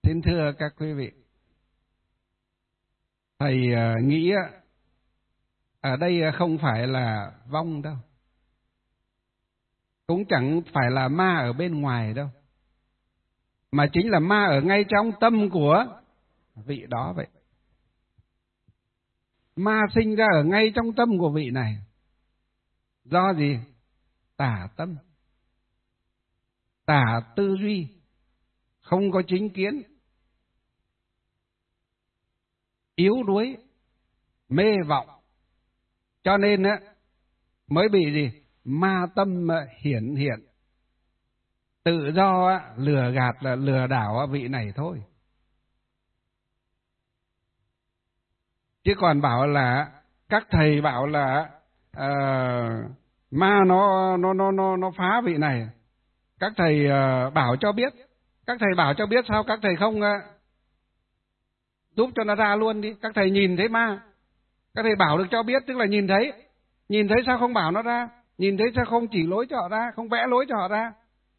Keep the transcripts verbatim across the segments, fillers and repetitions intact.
Xin thưa các quý vị, thầy nghĩ ở đây không phải là vong đâu, cũng chẳng phải là ma ở bên ngoài đâu, mà chính là ma ở ngay trong tâm của vị đó vậy. Ma sinh ra ở ngay trong tâm của vị này. Do gì? Tà tâm, tà tư duy, không có chính kiến, yếu đuối, mê vọng. Cho nên á mới bị gì? Ma tâm hiển hiện, tự do lừa gạt, là lừa đảo vị này thôi. Chứ còn bảo là các thầy bảo là uh, ma nó nó nó nó nó phá vị này, các thầy uh, bảo cho biết, các thầy bảo cho biết sao các thầy không uh, giúp cho nó ra luôn đi? Các thầy nhìn thấy ma, các thầy bảo được cho biết, tức là nhìn thấy, nhìn thấy sao không bảo nó ra? Nhìn thấy sao không chỉ lối cho họ ra, không vẽ lối cho họ ra?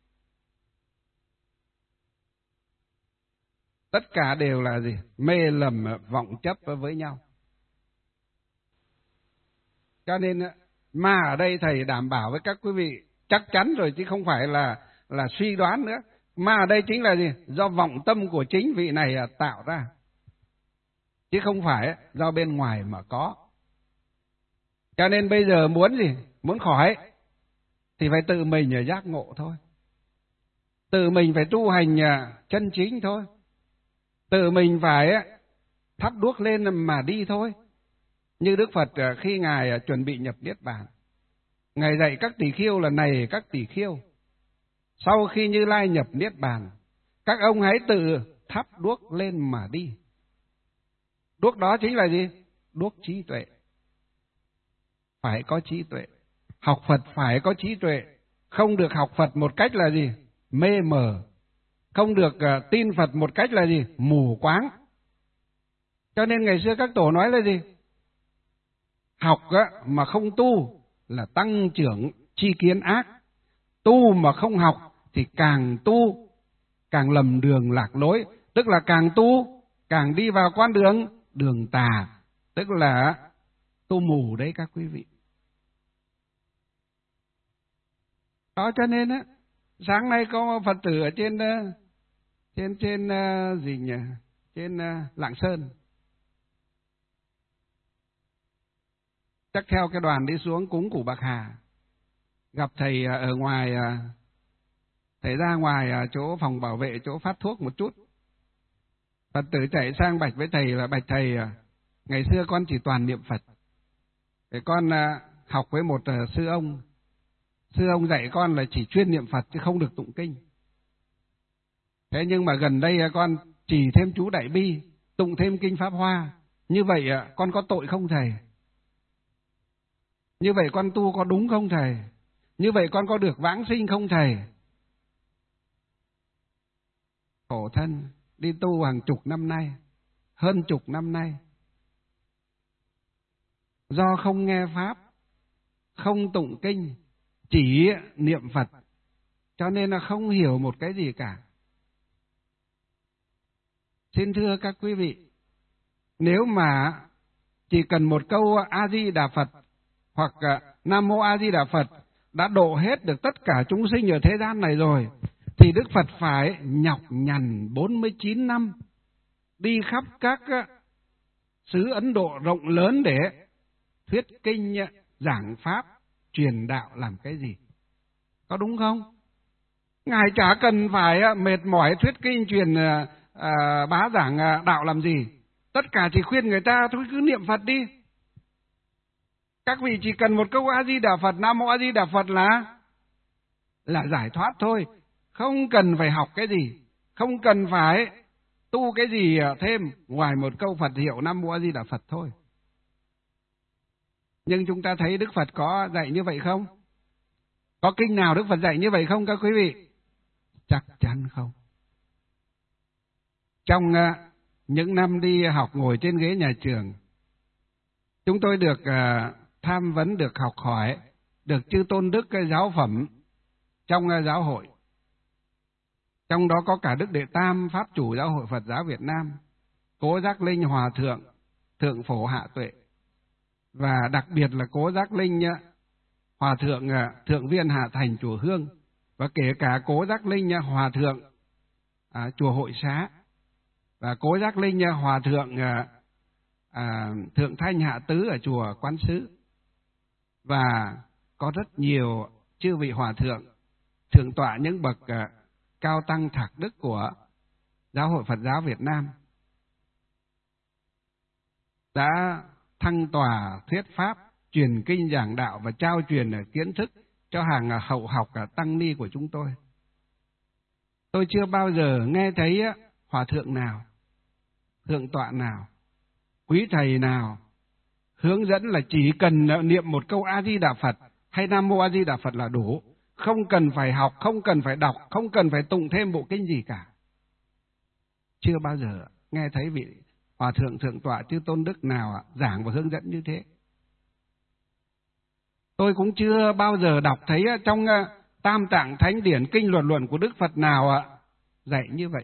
Tất cả đều là gì? Mê lầm vọng chấp với nhau. Cho nên ma ở đây thầy đảm bảo với các quý vị chắc chắn rồi, chứ không phải là là suy đoán nữa. Ma ở đây chính là gì? Do vọng tâm của chính vị này tạo ra, chứ không phải do bên ngoài mà có. Cho nên bây giờ muốn gì? Muốn khỏi thì phải tự mình giác ngộ thôi. Tự mình phải tu hành chân chính thôi. Tự mình phải thắp đuốc lên mà đi thôi. Như Đức Phật khi Ngài chuẩn bị nhập Niết Bàn, Ngài dạy các tỳ kheo là: này các tỳ kheo, sau khi Như Lai nhập Niết Bàn, các ông hãy tự thắp đuốc lên mà đi. Đuốc đó chính là gì? Đuốc trí tuệ. Phải có trí tuệ. Học Phật phải có trí tuệ. Không được học Phật một cách là gì? Mê mờ. Không được uh, tin Phật một cách là gì? Mù quáng. Cho nên ngày xưa các tổ nói là gì? Học á, mà không tu là tăng trưởng tri kiến ác. Tu mà không học thì càng tu càng lầm đường lạc lối. Tức là càng tu càng đi vào con đường đường tà, tức là tu mù đấy các quý vị. Đó, cho nên á, sáng nay có Phật tử ở trên trên trên uh, gì nhỉ? Trên uh, Lạng Sơn. Chắc theo cái đoàn đi xuống cúng Củ Bạc Hà, gặp thầy ở ngoài, thầy ra ngoài chỗ phòng bảo vệ, chỗ phát thuốc một chút. Phật tử chạy sang bạch với thầy là: bạch thầy, ngày xưa con chỉ toàn niệm Phật, để con học với một sư ông, sư ông dạy con là chỉ chuyên niệm Phật chứ không được tụng kinh. Thế nhưng mà gần đây con chỉ thêm chú Đại Bi, tụng thêm kinh Pháp Hoa, như vậy con có tội không thầy? Như vậy con tu có đúng không thầy? Như vậy con có được vãng sinh không thầy? Khổ thân, đi tu hàng chục năm nay, hơn chục năm nay, do không nghe Pháp, không tụng kinh, chỉ niệm Phật, cho nên là không hiểu một cái gì cả. Xin thưa các quý vị, nếu mà chỉ cần một câu A-di-đà Phật hoặc Nam Mô A Di Đà Phật đã độ hết được tất cả chúng sinh ở thế gian này rồi, thì Đức Phật phải nhọc nhằn bốn mươi chín năm đi khắp các xứ Ấn Độ rộng lớn để thuyết kinh, giảng pháp, truyền đạo làm cái gì? Có đúng không? Ngài chả cần phải mệt mỏi thuyết kinh, truyền à, bá giảng đạo làm gì. Tất cả chỉ khuyên người ta thôi, cứ niệm Phật đi. Các vị chỉ cần một câu A Di Đà Phật, Nam Mô A Di Đà Phật là là giải thoát thôi, không cần phải học cái gì, không cần phải tu cái gì thêm ngoài một câu Phật hiệu Nam Mô A Di Đà Phật thôi. Nhưng chúng ta thấy Đức Phật có dạy như vậy không? Có kinh nào Đức Phật dạy như vậy không các quý vị? Chắc chắn không. Trong uh, những năm đi học ngồi trên ghế nhà trường, chúng tôi được uh, tham vấn, được học hỏi, được chư tôn đức cái giáo phẩm trong uh, giáo hội. Trong đó có cả Đức Đệ Tam, Pháp chủ Giáo hội Phật giáo Việt Nam, Cố Giác Linh Hòa Thượng, Thượng Phổ Hạ Tuệ. Và đặc biệt là Cố Giác Linh Hòa Thượng Thượng Viên Hạ Thành Chùa Hương, và kể cả Cố Giác Linh Hòa Thượng à, Chùa Hội Xá, và Cố Giác Linh Hòa Thượng à, à, Thượng Thanh Hạ Tứ ở Chùa Quán Sứ. Và có rất nhiều chư vị Hòa Thượng, Thượng tọa những bậc à, cao tăng thạc đức của Giáo hội Phật giáo Việt Nam đã thăng tòa thuyết pháp, truyền kinh giảng đạo và trao truyền kiến thức cho hàng hậu học tăng ni của chúng tôi. Tôi chưa bao giờ nghe thấy hòa thượng nào, thượng tọa nào, quý thầy nào hướng dẫn là chỉ cần niệm một câu A Di Đà Phật hay Nam Mô A Di Đà Phật là đủ, không cần phải học, không cần phải đọc, không cần phải tụng thêm bộ kinh gì cả. Chưa bao giờ nghe thấy vị hòa thượng thượng tọa chư tôn đức nào giảng và hướng dẫn như thế. Tôi cũng chưa bao giờ đọc thấy trong Tam Tạng Thánh Điển Kinh Luận Luận của Đức Phật nào dạy như vậy.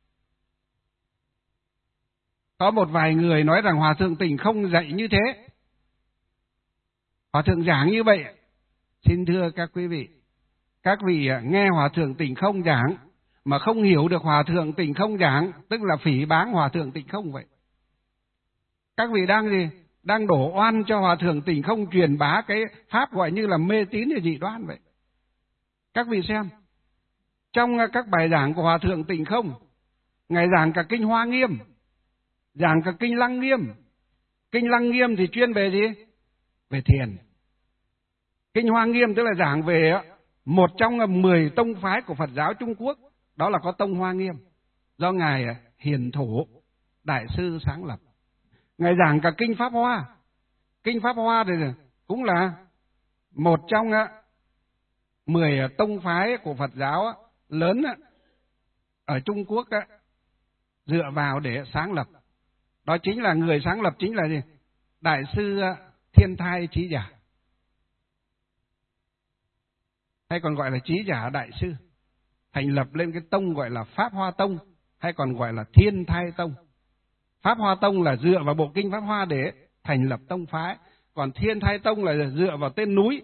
Có một vài người nói rằng Hòa thượng Tịnh không dạy như thế, Hòa thượng giảng như vậy. Xin thưa các quý vị, các vị nghe Hòa thượng Tịnh không giảng mà không hiểu được Hòa thượng Tịnh không giảng, tức là phỉ báng Hòa thượng Tịnh không vậy. Các vị đang gì? Đang đổ oan cho Hòa thượng Tịnh không truyền bá cái pháp gọi như là mê tín hay dị đoan vậy. Các vị xem, trong các bài giảng của Hòa thượng Tịnh không, Ngài giảng cả kinh Hoa Nghiêm, giảng cả kinh Lăng Nghiêm. Kinh Lăng Nghiêm thì chuyên về gì? Về thiền. Kinh Hoa Nghiêm tức là giảng về một trong mười tông phái của Phật giáo Trung Quốc, đó là có tông Hoa Nghiêm, do Ngài Hiền Thủ Đại sư sáng lập. Ngài giảng cả kinh Pháp Hoa. Kinh Pháp Hoa thì cũng là một trong mười tông phái của Phật giáo lớn ở Trung Quốc dựa vào để sáng lập. Đó chính là người sáng lập chính là gì? Đại sư Thiên Thai Chí Giả, hay còn gọi là Chí Giả Đại sư, thành lập lên cái tông gọi là Pháp Hoa Tông, hay còn gọi là Thiên Thai Tông. Pháp Hoa Tông là dựa vào bộ kinh Pháp Hoa để thành lập tông phái, còn Thiên Thai Tông là dựa vào tên núi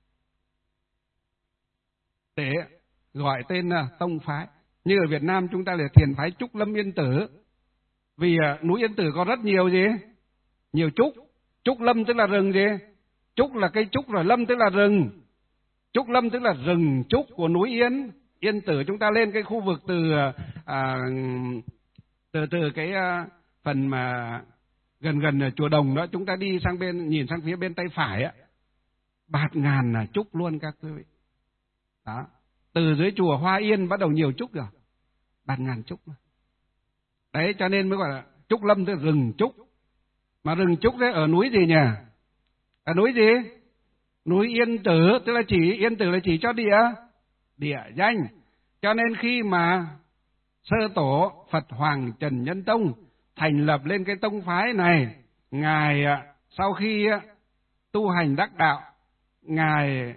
để gọi tên tông phái. Như ở Việt Nam chúng ta là thiền phái Trúc Lâm Yên Tử, vì núi Yên Tử có rất nhiều gì? Nhiều trúc. Trúc Lâm tức là rừng gì? Trúc là cây trúc, rồi Lâm tức là rừng. Trúc Lâm tức là rừng trúc của núi Yên. Yên Tử chúng ta lên cái khu vực từ à, từ từ cái à, phần mà gần gần chùa Đồng đó, chúng ta đi sang bên, nhìn sang phía bên tay phải á, bạt ngàn là trúc luôn các quý vị. Đó, từ dưới chùa Hoa Yên bắt đầu nhiều trúc rồi, bạt ngàn trúc. Đấy, cho nên mới gọi là Trúc Lâm tức là rừng trúc. Mà rừng trúc đấy ở núi gì nhỉ? Ở núi gì? Núi Yên Tử, tức là chỉ Yên Tử là chỉ cho địa địa danh. Cho nên khi mà sơ tổ Phật Hoàng Trần Nhân Tông thành lập lên cái tông phái này, Ngài sau khi tu hành đắc đạo, Ngài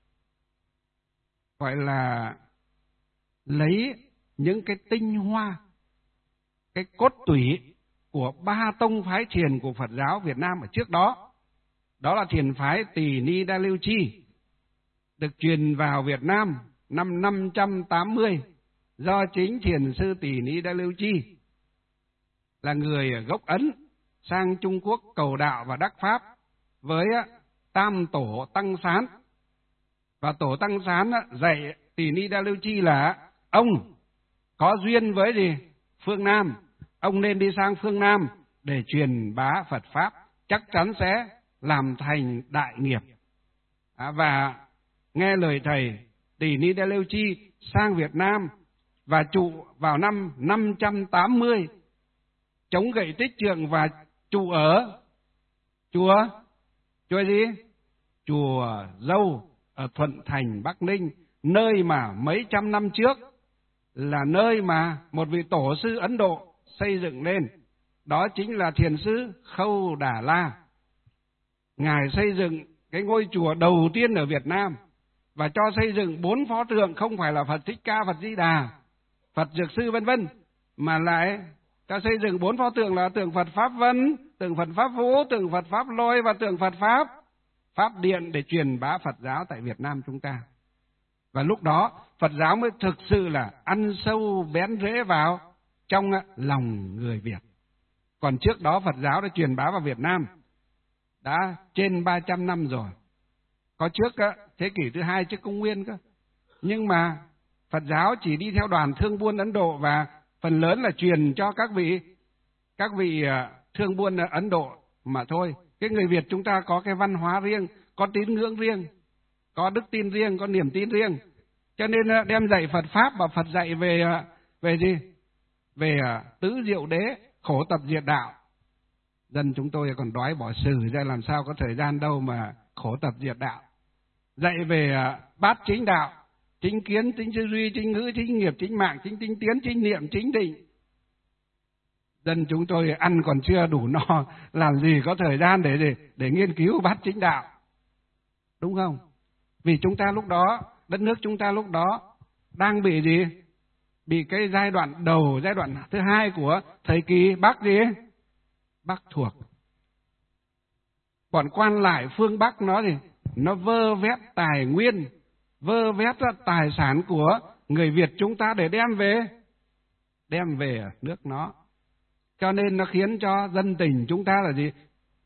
gọi là lấy những cái tinh hoa, cái cốt tủy của ba tông phái thiền của Phật giáo Việt Nam ở trước đó. Đó là thiền phái Tỳ Ni Đa Lưu Chi, được truyền vào Việt Nam năm năm trăm tám mươi do chính thiền sư Tỳ Ni Đa Lưu Chi là người gốc Ấn sang Trung Quốc cầu đạo và đắc pháp với Tam Tổ Tăng Sán. Và Tổ Tăng Sán dạy Tỳ Ni Đa Lưu Chi là ông có duyên với gì? Phương Nam, ông nên đi sang phương Nam để truyền bá Phật Pháp, chắc chắn sẽ làm thành đại nghiệp. À, và nghe lời thầy, Tỳ Ni Đa Lưu Chi sang Việt Nam và trụ vào năm năm trăm tám mươi, chống gậy Tích Trượng và trụ ở chùa chùa gì? Chùa Dâu ở Thuận Thành, Bắc Ninh, nơi mà mấy trăm năm trước là nơi mà một vị tổ sư Ấn Độ xây dựng lên. Đó chính là thiền sư Khâu Đà La. Ngài xây dựng cái ngôi chùa đầu tiên ở Việt Nam và cho xây dựng bốn pho tượng, không phải là Phật Thích Ca, Phật Di Đà, Phật Dược Sư vân vân, mà lại ta xây dựng bốn pho tượng là tượng Phật Pháp Vân, tượng Phật Pháp Vũ, tượng Phật Pháp Lôi và tượng Phật Pháp Pháp Điện để truyền bá Phật giáo tại Việt Nam chúng ta. Và lúc đó Phật giáo mới thực sự là ăn sâu bén rễ vào trong lòng người Việt. Còn trước đó Phật giáo đã truyền bá vào Việt Nam đã trên ba trăm năm rồi. Có trước thế kỷ thứ hai trước công nguyên cơ. Nhưng mà Phật giáo chỉ đi theo đoàn thương buôn Ấn Độ và phần lớn là truyền cho các vị các vị thương buôn Ấn Độ mà thôi. Cái người Việt chúng ta có cái văn hóa riêng, có tín ngưỡng riêng, có đức tin riêng, có niềm tin riêng. Cho nên đem dạy Phật Pháp và Phật dạy về về gì? Về tứ diệu đế, khổ tập diệt đạo. Dân chúng tôi còn đói bỏ sử ra làm sao có thời gian đâu mà khổ tập diệt đạo. Dạy về bát chính đạo, chính kiến, chính tư duy, chính ngữ, chính nghiệp, chính mạng, chính tinh tiến, chính niệm, chính định. Dân chúng tôi ăn còn chưa đủ no, làm gì có thời gian để để, để nghiên cứu bát chính đạo. Đúng không? Vì chúng ta lúc đó, đất nước chúng ta lúc đó đang bị gì? Bị cái giai đoạn đầu, giai đoạn thứ hai của thời kỳ Bắc gì? Bắc thuộc. Bọn quan lại phương Bắc nó gì? Nó vơ vét tài nguyên, vơ vét tài sản của người Việt chúng ta để đem về, đem về nước nó. Cho nên nó khiến cho dân tình chúng ta là gì?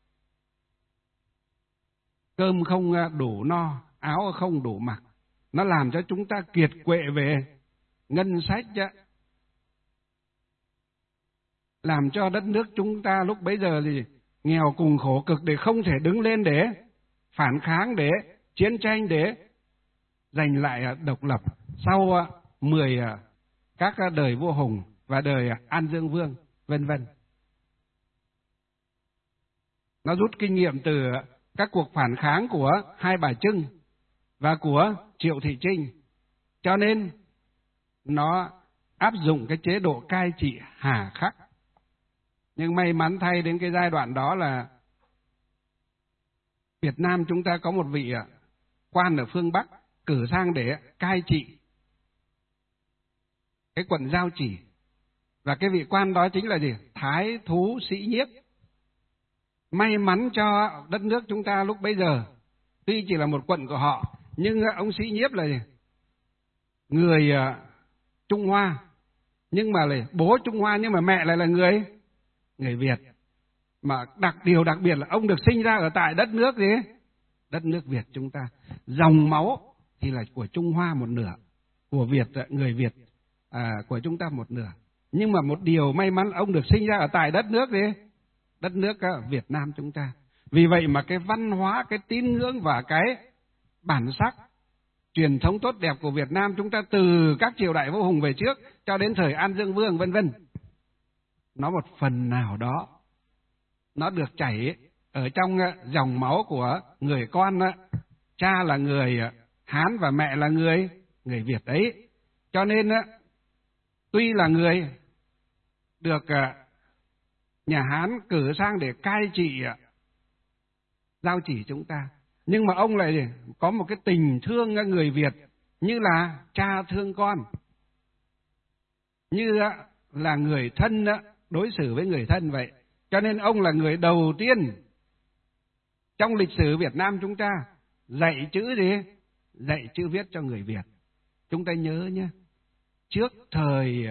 Cơm không đủ no, áo không đủ mặc. Nó làm cho chúng ta kiệt quệ về ngân sách, làm cho đất nước chúng ta lúc bấy giờ thì nghèo cùng khổ cực để không thể đứng lên để phản kháng, để chiến tranh, để giành lại độc lập sau mười các đời vua Hùng và đời An Dương Vương vân vân. Nó rút kinh nghiệm từ các cuộc phản kháng của Hai Bà Trưng và của Triệu Thị Trinh, cho nên nó áp dụng cái chế độ cai trị hà khắc. Nhưng may mắn thay đến cái giai đoạn đó là Việt Nam chúng ta có một vị quan ở phương Bắc cử sang để cai trị cái quận Giao Chỉ. Và cái vị quan đó chính là gì? Thái thú Sĩ Nhiếp. May mắn cho đất nước chúng ta lúc bấy giờ, tuy chỉ là một quận của họ, nhưng ông Sĩ Nhiếp là gì? Người Trung Hoa, nhưng mà là bố Trung Hoa nhưng mà mẹ lại là người người Việt. Mà đặc điều đặc biệt là ông được sinh ra ở tại đất nước gì? Đất nước Việt chúng ta. Dòng máu thì là của Trung Hoa một nửa, của Việt người Việt à, của chúng ta một nửa. Nhưng mà một điều may mắn ông được sinh ra ở tại đất nước gì? Đất nước Việt Nam chúng ta. Vì vậy mà cái văn hóa, cái tín ngưỡng và cái bản sắc, truyền thống tốt đẹp của Việt Nam chúng ta từ các triều đại vua Hùng về trước cho đến thời An Dương Vương vân vân, nó một phần nào đó nó được chảy ở trong dòng máu của người con, cha là người Hán và mẹ là người người Việt ấy. Cho nên tuy là người được nhà Hán cử sang để cai trị Giao Chỉ chúng ta, nhưng mà ông lại có một cái tình thương người Việt như là cha thương con, như là người thân đối xử với người thân vậy. Cho nên ông là người đầu tiên trong lịch sử Việt Nam chúng ta dạy chữ gì? Dạy chữ viết cho người Việt. Chúng ta nhớ nhé, trước thời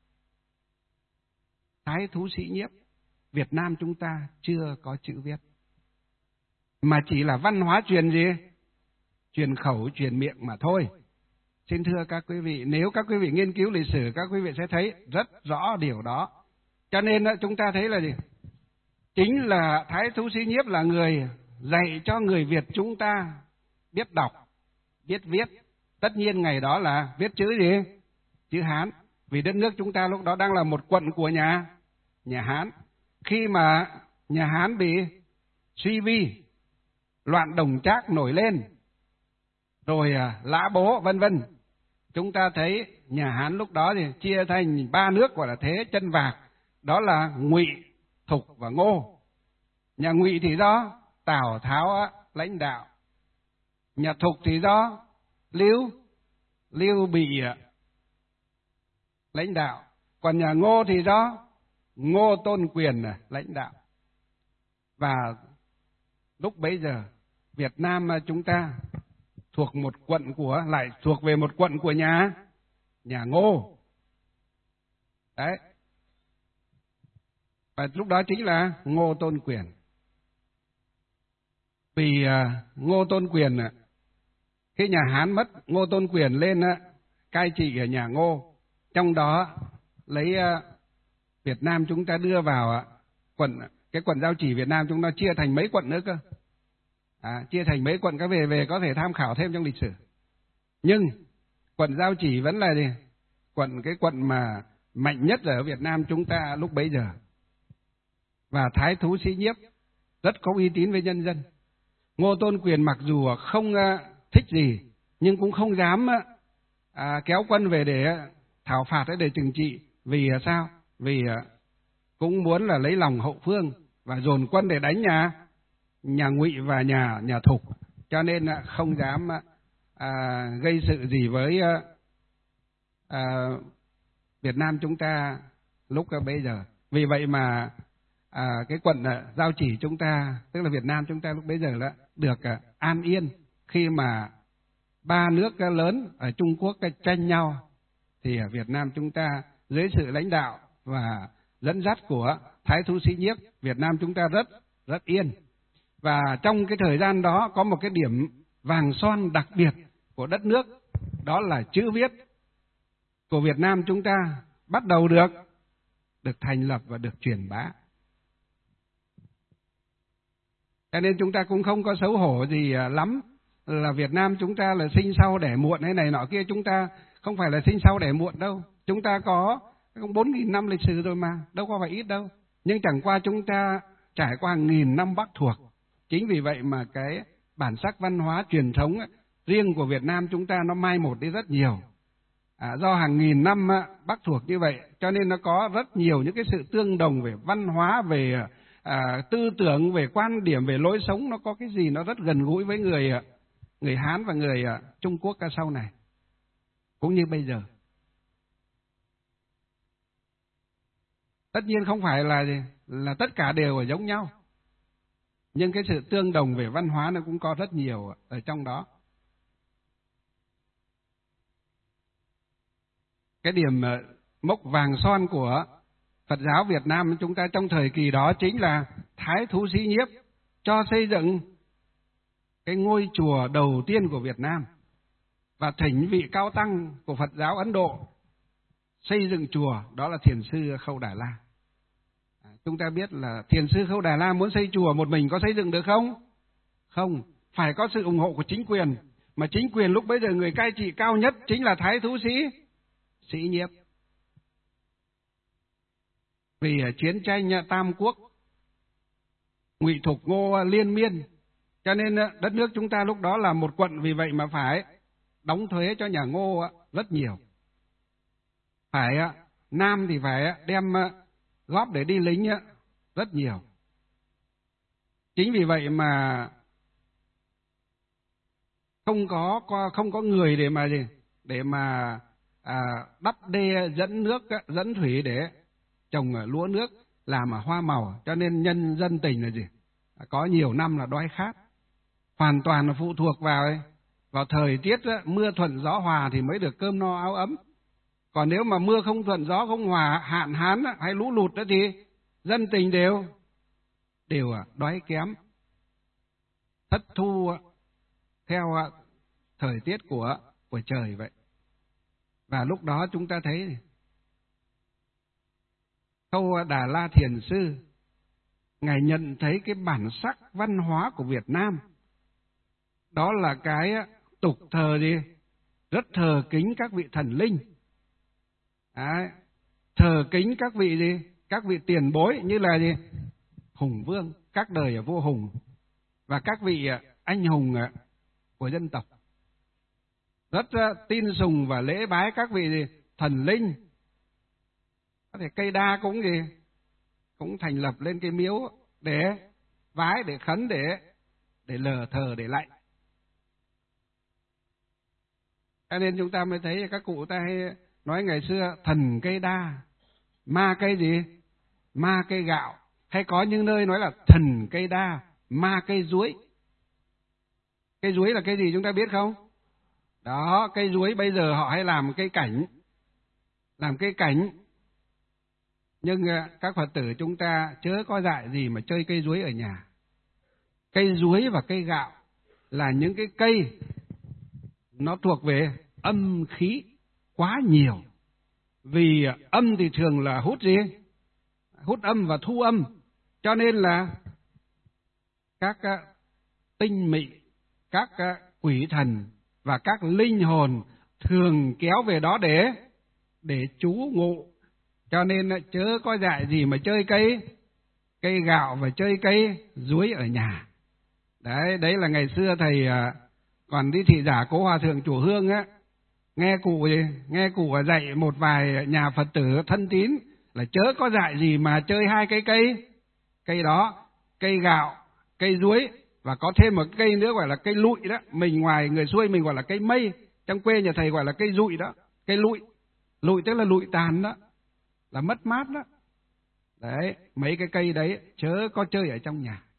Thái thú Sĩ Nhiếp, Việt Nam chúng ta chưa có chữ viết, mà chỉ là văn hóa truyền gì? Truyền khẩu, truyền miệng mà thôi. Xin thưa các quý vị, nếu các quý vị nghiên cứu lịch sử, các quý vị sẽ thấy rất rõ điều đó. Cho nên chúng ta thấy là gì? Chính là Thái thú Sĩ Nhiếp là người dạy cho người Việt chúng ta biết đọc, biết viết. Tất nhiên ngày đó là viết chữ gì? Chữ Hán. Vì đất nước chúng ta lúc đó đang là một quận của nhà, nhà Hán. Khi mà nhà Hán bị suy vi, loạn Đồng Trác nổi lên, rồi Lã Bố vân vân, chúng ta thấy nhà Hán lúc đó thì chia thành ba nước gọi là Thế Chân Vạc, đó là Ngụy, Thục và Ngô. Nhà Ngụy thì do Tào Tháo lãnh đạo, nhà Thục thì do Lưu Lưu bị lãnh đạo. Còn nhà Ngô thì do Ngô Tôn Quyền là lãnh đạo. Và lúc bấy giờ Việt Nam chúng ta thuộc một quận của, lại thuộc về một quận của nhà nhà Ngô. Đấy. Và lúc đó chính là Ngô Tôn Quyền. Vì uh, Ngô Tôn Quyền, uh, khi nhà Hán mất, Ngô Tôn Quyền lên uh, cai trị ở nhà Ngô. Trong đó lấy uh, Việt Nam chúng ta đưa vào uh, quận, cái quận Giao Chỉ Việt Nam chúng ta chia thành mấy quận nữa cơ. À, chia thành mấy quận, các về về có thể tham khảo thêm trong lịch sử. Nhưng quận Giao Chỉ vẫn là gì? Quận cái quận mà mạnh nhất ở Việt Nam chúng ta lúc bấy giờ. Và thái thú Sĩ Nhiếp rất có uy tín với nhân dân. Ngô Tôn Quyền mặc dù không uh, thích gì, nhưng cũng không dám uh, kéo quân về để thảo phạt hay để trừng trị. Vì uh, sao? Vì uh, cũng muốn là lấy lòng hậu phương và dồn quân để đánh nhà nhà Ngụy và nhà nhà Thục, cho nên uh, không dám uh, uh, gây sự gì với uh, uh, Việt Nam chúng ta lúc uh, bây giờ. Vì vậy mà À, cái quận uh, Giao Chỉ chúng ta, tức là Việt Nam chúng ta lúc bấy giờ đã được uh, an yên khi mà ba nước uh, lớn ở Trung Quốc uh, tranh nhau, thì uh, Việt Nam chúng ta dưới sự lãnh đạo và dẫn dắt của thái thú Sĩ Nhiếp, Việt Nam chúng ta rất rất yên. Và trong cái thời gian đó có một cái điểm vàng son đặc biệt của đất nước, đó là chữ viết của Việt Nam chúng ta bắt đầu được được thành lập và được truyền bá. Cho nên chúng ta cũng không có xấu hổ gì lắm là Việt Nam chúng ta là sinh sau đẻ muộn hay này nọ kia. Chúng ta không phải là sinh sau đẻ muộn đâu. Chúng ta có bốn nghìn năm lịch sử rồi mà, đâu có phải ít đâu. Nhưng chẳng qua chúng ta trải qua nghìn năm Bắc thuộc. Chính vì vậy mà cái bản sắc văn hóa truyền thống riêng của Việt Nam chúng ta nó mai một đi rất nhiều. À, do hàng nghìn năm Bắc thuộc như vậy, cho nên nó có rất nhiều những cái sự tương đồng về văn hóa, về À, tư tưởng, về quan điểm, về lối sống, nó có cái gì nó rất gần gũi với người người Hán và người uh, Trung Quốc cả sau này, cũng như bây giờ. Tất nhiên không phải là là tất cả đều ở giống nhau, nhưng cái sự tương đồng về văn hóa nó cũng có rất nhiều ở trong đó. Cái điểm uh, mốc vàng son của Phật giáo Việt Nam chúng ta trong thời kỳ đó chính là thái thú Sĩ Nhiếp cho xây dựng cái ngôi chùa đầu tiên của Việt Nam và thỉnh vị cao tăng của Phật giáo Ấn Độ xây dựng chùa, đó là Thiền sư Khâu Đà La. À, chúng ta biết là Thiền sư Khâu Đà La muốn xây chùa một mình có xây dựng được không? Không, phải có sự ủng hộ của chính quyền, mà chính quyền lúc bấy giờ người cai trị cao nhất chính là thái thú Sĩ Sĩ Nhiếp. Vì chiến tranh Tam Quốc, Ngụy Thục Ngô liên miên, cho nên đất nước chúng ta lúc đó là một quận, vì vậy mà phải đóng thuế cho nhà Ngô rất nhiều. Phải Nam thì phải đem góp để đi lính rất nhiều. Chính vì vậy mà không có không có người để mà gì để mà à, đắp đê dẫn nước dẫn thủy để trồng lúa nước, làm hoa màu, cho nên nhân dân tỉnh là gì có nhiều năm là đói khát, hoàn toàn là phụ thuộc vào ấy, vào thời tiết đó, mưa thuận gió hòa thì mới được cơm no áo ấm. Còn nếu mà mưa không thuận gió không hòa, hạn hán hay lũ lụt đó thì dân tình đều đều đói kém, thất thu theo thời tiết của của trời vậy. Và lúc đó chúng ta thấy Khâu Đà La Thiền sư, ngài nhận thấy cái bản sắc văn hóa của Việt Nam, đó là cái tục thờ gì rất thờ kính các vị thần linh. Đấy, thờ kính các vị gì các vị tiền bối như là gì hùng vương các đời ở vua Hùng và các vị anh hùng của dân tộc, rất tin sùng và lễ bái các vị gì thần linh. Có thể cây đa cũng gì cũng thành lập lên cái miếu để vái, để khấn, để để lờ thờ, để lạy. Cho nên chúng ta mới thấy các cụ ta hay nói ngày xưa thần cây đa, ma cây gì? Ma cây gạo. Hay có những nơi nói là thần cây đa, ma cây duối. Cây duối là cây gì chúng ta biết không? Đó, cây duối bây giờ họ hay làm cây cảnh. Làm cây cảnh. Nhưng các Phật tử chúng ta chớ có dại gì mà chơi cây duối ở nhà. Cây duối và cây gạo là những cái cây nó thuộc về âm khí quá nhiều. Vì âm thì thường là hút gì? Hút âm và thu âm. Cho nên là các tinh mị, các quỷ thần và các linh hồn thường kéo về đó để để trú ngụ. Cho nên chớ có dại gì mà chơi cây cây gạo và chơi cây duối ở nhà. Đấy, đấy là ngày xưa thầy còn đi thị giả Cố Hòa Thượng Chùa Hương á, nghe cụ gì, nghe cụ dạy một vài nhà Phật tử thân tín là chớ có dại gì mà chơi hai cái cây cây đó, cây gạo, cây duối, và có thêm một cây nữa gọi là cây lụi đó. Mình ngoài người xuôi mình gọi là cây mây, trong quê nhà thầy gọi là cây dụi đó, cây lụi. Lụi tức là lụi tàn đó, là mất mát đó. Đấy, mấy cái cây đấy chớ có chơi ở trong nhà.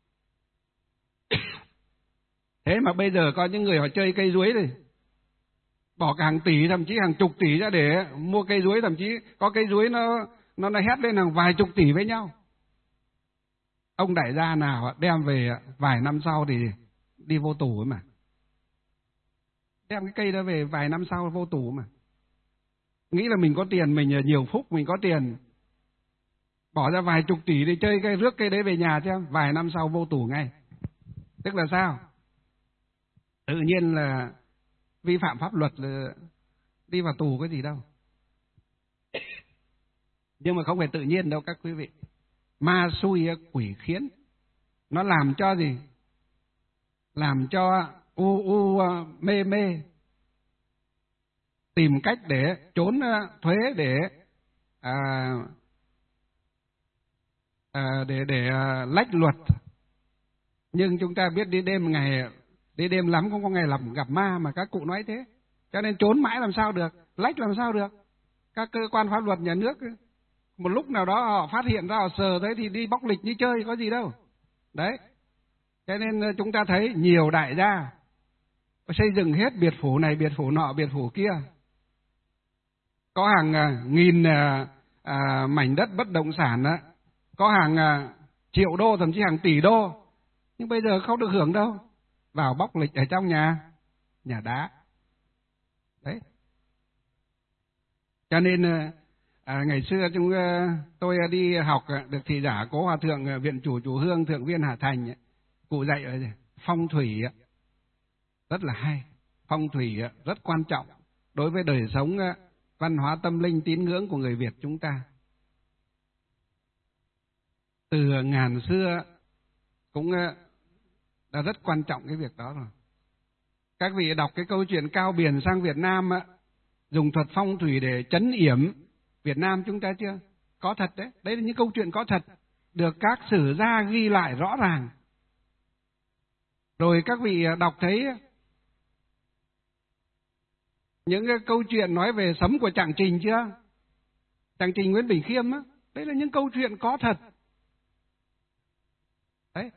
Thế mà bây giờ có những người họ chơi cây duối này, bỏ cả hàng tỷ, thậm chí hàng chục tỷ ra để mua cây duối, thậm chí có cây duối nó nó nó hét lên hàng vài chục tỷ với nhau. Ông đại gia nào đem về vài năm sau thì đi vô tù ấy mà. Đem cái cây đó về vài năm sau vô tù mà. Nghĩ là mình có tiền, mình nhiều phúc, mình có tiền, bỏ ra vài chục tỷ để chơi cây, rước cây đấy về nhà chứ, vài năm sau vô tù ngay. Tức là sao? Tự nhiên là vi phạm pháp luật, là đi vào tù cái gì đâu. Nhưng mà không phải tự nhiên đâu các quý vị. Ma xui quỷ khiến, nó làm cho gì? Làm cho u u mê mê, tìm cách để trốn thuế, để à, à, để để lách luật. Nhưng chúng ta biết đi đêm ngày, đi đêm lắm không có ngày làm gặp ma, mà các cụ nói thế. Cho nên trốn mãi làm sao được, lách làm sao được. Các cơ quan pháp luật nhà nước một lúc nào đó họ phát hiện ra, họ sờ thấy thì đi bóc lịch như chơi, có gì đâu. Đấy. Cho nên chúng ta thấy nhiều đại gia xây dựng hết biệt phủ này, biệt phủ nọ, biệt phủ kia. Có hàng à, nghìn à, à, mảnh đất bất động sản đó, có hàng à, triệu đô, thậm chí hàng tỷ đô. Nhưng bây giờ không được hưởng đâu. Vào bóc lịch ở trong nhà, nhà đá. Đấy. Cho nên à, ngày xưa chúng tôi đi học được thị giả Cố Hòa Thượng Viện Chủ Chùa Hương Thượng Viên Hà Thành, cụ dạy ở phong thủy rất là hay. Phong thủy rất quan trọng đối với đời sống văn hóa tâm linh tín ngưỡng của người Việt chúng ta. Từ ngàn xưa cũng đã rất quan trọng cái việc đó rồi. Các vị đọc cái câu chuyện Cao Biền sang Việt Nam dùng thuật phong thủy để trấn yểm Việt Nam chúng ta chưa? Có thật đấy. Đấy là những câu chuyện có thật, được các sử gia ghi lại rõ ràng. Rồi các vị đọc thấy những cái câu chuyện nói về sấm của Trạng Trình chưa? Trạng Trình Nguyễn Bỉnh Khiêm á, đấy là những câu chuyện có thật. Đấy.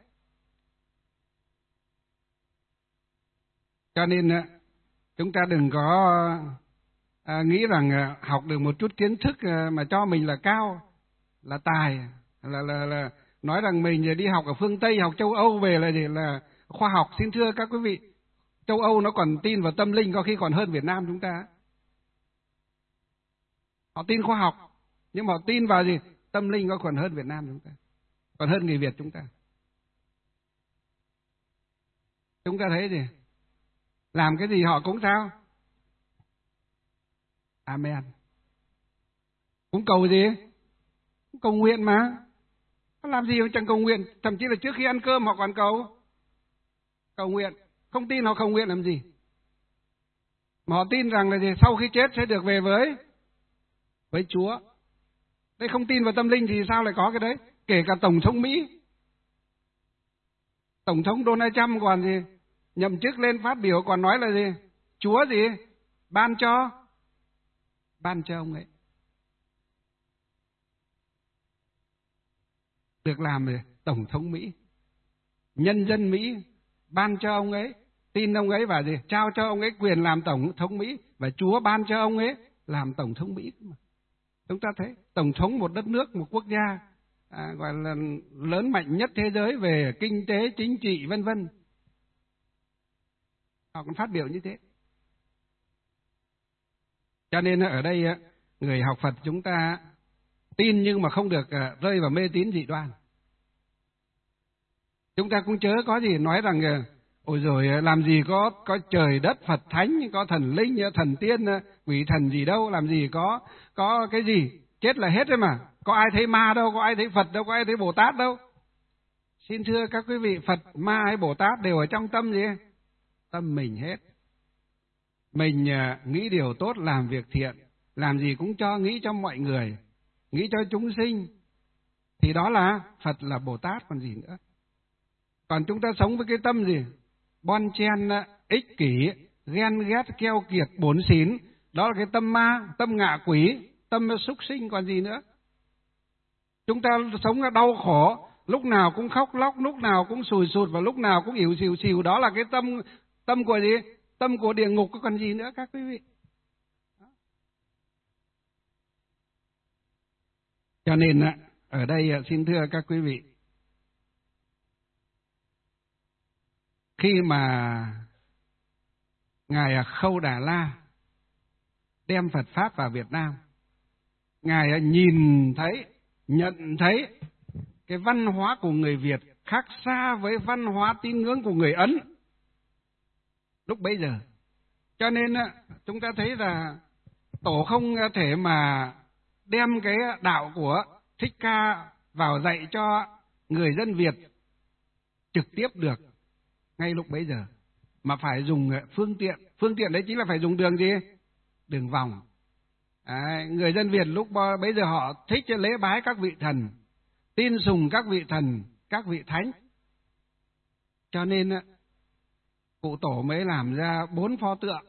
Cho nên chúng ta đừng có à, nghĩ rằng học được một chút kiến thức mà cho mình là cao, là tài, là là là nói rằng mình đi học ở phương Tây, học châu Âu về là gì, là khoa học. Xin thưa các quý vị, châu Âu nó còn tin vào tâm linh có khi còn hơn Việt Nam chúng ta. Họ tin khoa học, nhưng mà họ tin vào gì? Tâm linh có còn hơn Việt Nam chúng ta, còn hơn người Việt chúng ta. Chúng ta thấy gì? Làm cái gì họ cũng sao? Amen. Cũng cầu gì? Cũng cầu nguyện mà. Làm gì mà chẳng cầu nguyện? Thậm chí là trước khi ăn cơm họ còn cầu cầu nguyện. Không tin họ cầu nguyện làm gì? Mà họ tin rằng là gì? Sau khi chết sẽ được về với với Chúa. Đây không tin vào tâm linh thì sao lại có cái đấy? Kể cả Tổng thống Mỹ, Tổng thống Donald Trump còn gì? Nhậm chức lên phát biểu còn nói là gì? Chúa gì? Ban cho ban cho ông ấy. Được làm rồi Tổng thống Mỹ. Nhân dân Mỹ ban cho ông ấy, tin ông ấy và gì? Trao cho ông ấy quyền làm Tổng thống Mỹ, và Chúa ban cho ông ấy làm Tổng thống Mỹ. Chúng ta thấy Tổng thống một đất nước, một quốc gia à, gọi là lớn mạnh nhất thế giới về kinh tế, chính trị, vân vân, họ còn phát biểu như thế. Cho nên ở đây người học Phật chúng ta tin nhưng mà không được rơi vào mê tín dị đoan. Chúng ta cũng chớ có gì nói rằng ôi rồi làm gì có có trời đất Phật thánh, có thần linh, thần tiên, quỷ thần gì đâu, làm gì có có cái gì, chết là hết đấy mà. Có ai thấy ma đâu, có ai thấy Phật đâu, có ai thấy Bồ Tát đâu. Xin thưa các quý vị, Phật, ma hay Bồ Tát đều ở trong tâm gì? Tâm mình hết. Mình nghĩ điều tốt, làm việc thiện, làm gì cũng cho nghĩ cho mọi người, nghĩ cho chúng sinh, thì đó là Phật, là Bồ Tát còn gì nữa. Còn chúng ta sống với cái tâm gì? Bon chen, ích kỷ, ghen ghét, keo kiệt, bổn xỉn, đó là cái tâm ma, tâm ngạ quỷ, tâm súc sinh còn gì nữa. Chúng ta sống đau khổ, lúc nào cũng khóc lóc, lúc nào cũng sùi sụt và lúc nào cũng ỉu xìu xìu, đó là cái tâm tâm của gì? Tâm của địa ngục còn gì nữa các quý vị. Cho nên ở đây xin thưa các quý vị, khi mà Ngài Khâu Đà La đem Phật Pháp vào Việt Nam, Ngài nhìn thấy, nhận thấy cái văn hóa của người Việt khác xa với văn hóa tín ngưỡng của người Ấn lúc bấy giờ. Cho nên chúng ta thấy là Tổ không thể mà đem cái đạo của Thích Ca vào dạy cho người dân Việt trực tiếp được ngay lúc bấy giờ, mà phải dùng phương tiện. Phương tiện đấy chính là phải dùng đường gì? Đường vòng. À, người dân Việt lúc bấy giờ họ thích lễ bái các vị thần, tin sùng các vị thần, các vị thánh. Cho nên cụ Tổ mới làm ra bốn pho tượng: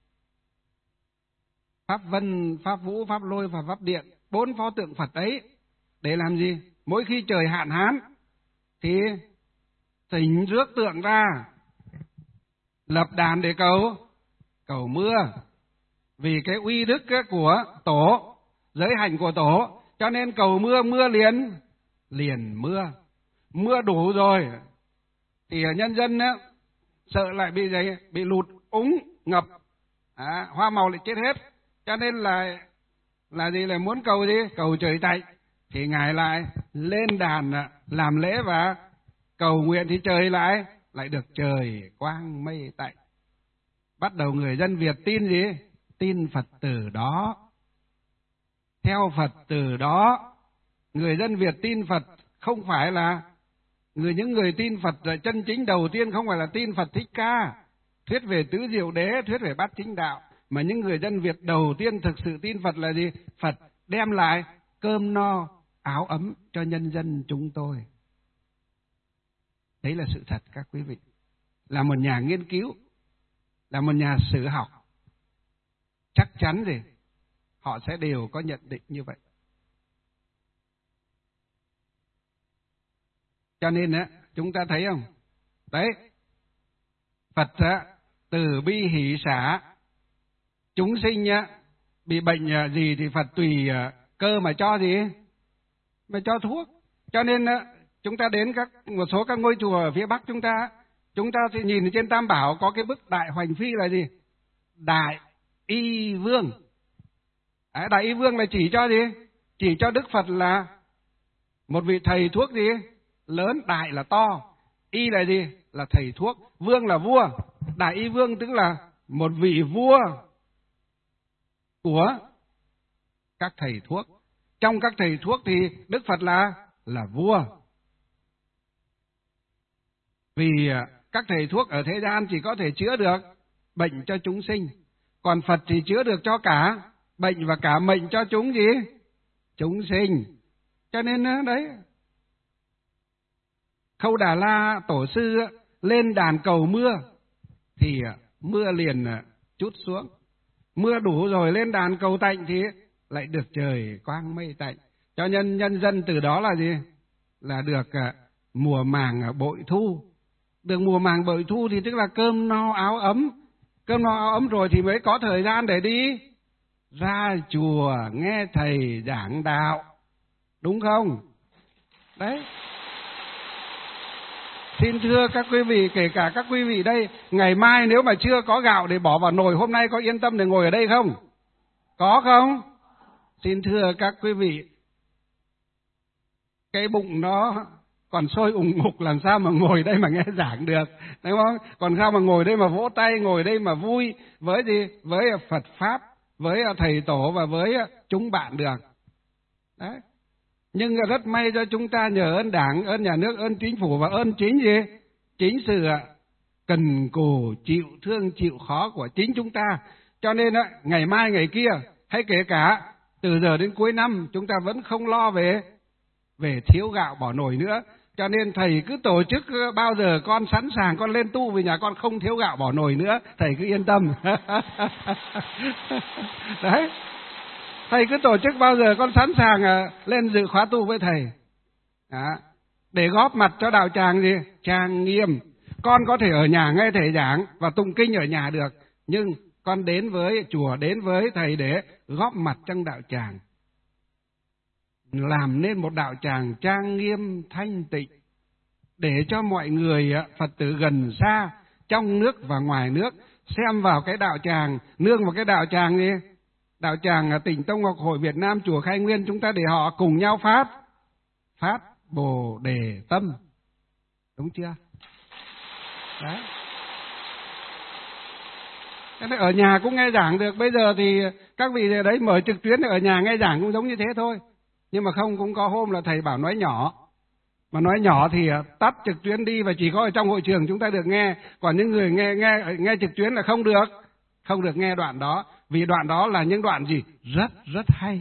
Pháp Vân, Pháp Vũ, Pháp Lôi và Pháp Điện. Bốn pho tượng Phật ấy để làm gì? Mỗi khi trời hạn hán thì thỉnh rước tượng ra, lập đàn để cầu cầu mưa. Vì cái uy đức của Tổ, giới hạnh của Tổ, cho nên cầu mưa, mưa liền liền mưa. Mưa đủ rồi thì nhân dân sợ lại bị gì? Bị lụt úng ngập, à, hoa màu lại chết hết. Cho nên là là gì? Là muốn cầu gì? Cầu trời tạnh. Thì Ngài lại lên đàn làm lễ và cầu nguyện, thì trời lại lại được trời quang mây tạnh. Bắt đầu người dân Việt tin gì? Tin Phật từ đó, theo Phật từ đó. Người dân Việt tin Phật không phải là người những người tin Phật là chân chính đầu tiên, không phải là tin Phật Thích Ca, thuyết về tứ diệu đế, thuyết về bát chính đạo, mà những người dân Việt đầu tiên thực sự tin Phật là gì? Phật đem lại cơm no, áo ấm cho nhân dân chúng tôi. Đấy là sự thật các quý vị. Là một nhà nghiên cứu, là một nhà sử học, chắc chắn gì họ sẽ đều có nhận định như vậy. Cho nên á, chúng ta thấy không? Đấy, Phật á, từ bi hỷ xả, chúng sinh á, bị bệnh gì thì Phật tùy cơ mà cho gì? Mà cho thuốc. Cho nên á, chúng ta đến các một số các ngôi chùa ở phía Bắc chúng ta, chúng ta thì nhìn trên Tam Bảo có cái bức Đại Hoành Phi là gì? Đại Y Vương. À, Đại Y Vương là chỉ cho gì? Chỉ cho Đức Phật là một vị thầy thuốc gì? Lớn. Đại là to, Y là gì? Là thầy thuốc, Vương là vua. Đại Y Vương tức là một vị vua của các thầy thuốc. Trong các thầy thuốc thì Đức Phật là là vua. Vì các thầy thuốc ở thế gian chỉ có thể chữa được bệnh cho chúng sinh, còn Phật thì chữa được cho cả bệnh và cả mệnh cho chúng gì? Chúng sinh. Cho nên đấy, Khâu Đà La Tổ sư lên đàn cầu mưa thì mưa liền trút xuống. mưa đủ rồi lên đàn cầu tạnh thì lại được trời quang mây tạnh. Cho nhân nhân dân từ đó là gì? Là được uh, mùa màng bội thu. Được mùa màng bội thu thì tức là cơm no áo ấm. Cơm no áo ấm rồi thì mới có thời gian để đi ra chùa nghe thầy giảng đạo. Đúng không? Đấy. Xin thưa các quý vị, kể cả các quý vị đây, ngày mai nếu mà chưa có gạo để bỏ vào nồi, hôm nay có yên tâm để ngồi ở đây không? Có không? Xin thưa các quý vị, cái bụng nó còn sôi ủng ngục, làm sao mà ngồi đây mà nghe giảng được, đúng không? Còn sao mà ngồi đây mà vỗ tay, ngồi đây mà vui với gì? Với Phật Pháp, với thầy tổ và với chúng bạn được. Đấy. Nhưng rất may cho chúng ta nhờ ơn Đảng, ơn nhà nước, ơn chính phủ và ơn chính gì? Chính sự cần cù, chịu thương, chịu khó của chính chúng ta. Cho nên ngày mai ngày kia, hay kể cả từ giờ đến cuối năm, chúng ta vẫn không lo về về thiếu gạo bỏ nồi nữa. Cho nên thầy cứ tổ chức bao giờ con sẵn sàng, con lên tu vì nhà con không thiếu gạo bỏ nồi nữa, thầy cứ yên tâm. Đấy. Thầy cứ tổ chức bao giờ con sẵn sàng lên dự khóa tu với thầy. Đó. Để góp mặt cho đạo tràng gì? Trang nghiêm. Con có thể ở nhà nghe thầy giảng và tụng kinh ở nhà được, nhưng con đến với chùa, đến với thầy để góp mặt trong đạo tràng. Làm nên một đạo tràng trang nghiêm thanh tịnh, để cho mọi người Phật tử gần xa, trong nước và ngoài nước xem vào cái đạo tràng, nương vào cái đạo tràng gì? Đạo tràng Tịnh Tông Học Hội Việt Nam chùa Khai Nguyên, chúng ta để họ cùng nhau phát phát Bồ Đề tâm. Đúng chưa? Đấy. Cái này ở nhà cũng nghe giảng được. Bây giờ thì các vị đấy mở trực tuyến ở nhà nghe giảng cũng giống như thế thôi. Nhưng mà không, cũng có hôm là thầy bảo nói nhỏ. Mà nói nhỏ thì tắt trực tuyến đi và chỉ có ở trong hội trường chúng ta được nghe. Còn những người nghe nghe nghe trực tuyến là không được. Không được nghe đoạn đó. Vì đoạn đó là những đoạn gì? Rất rất hay.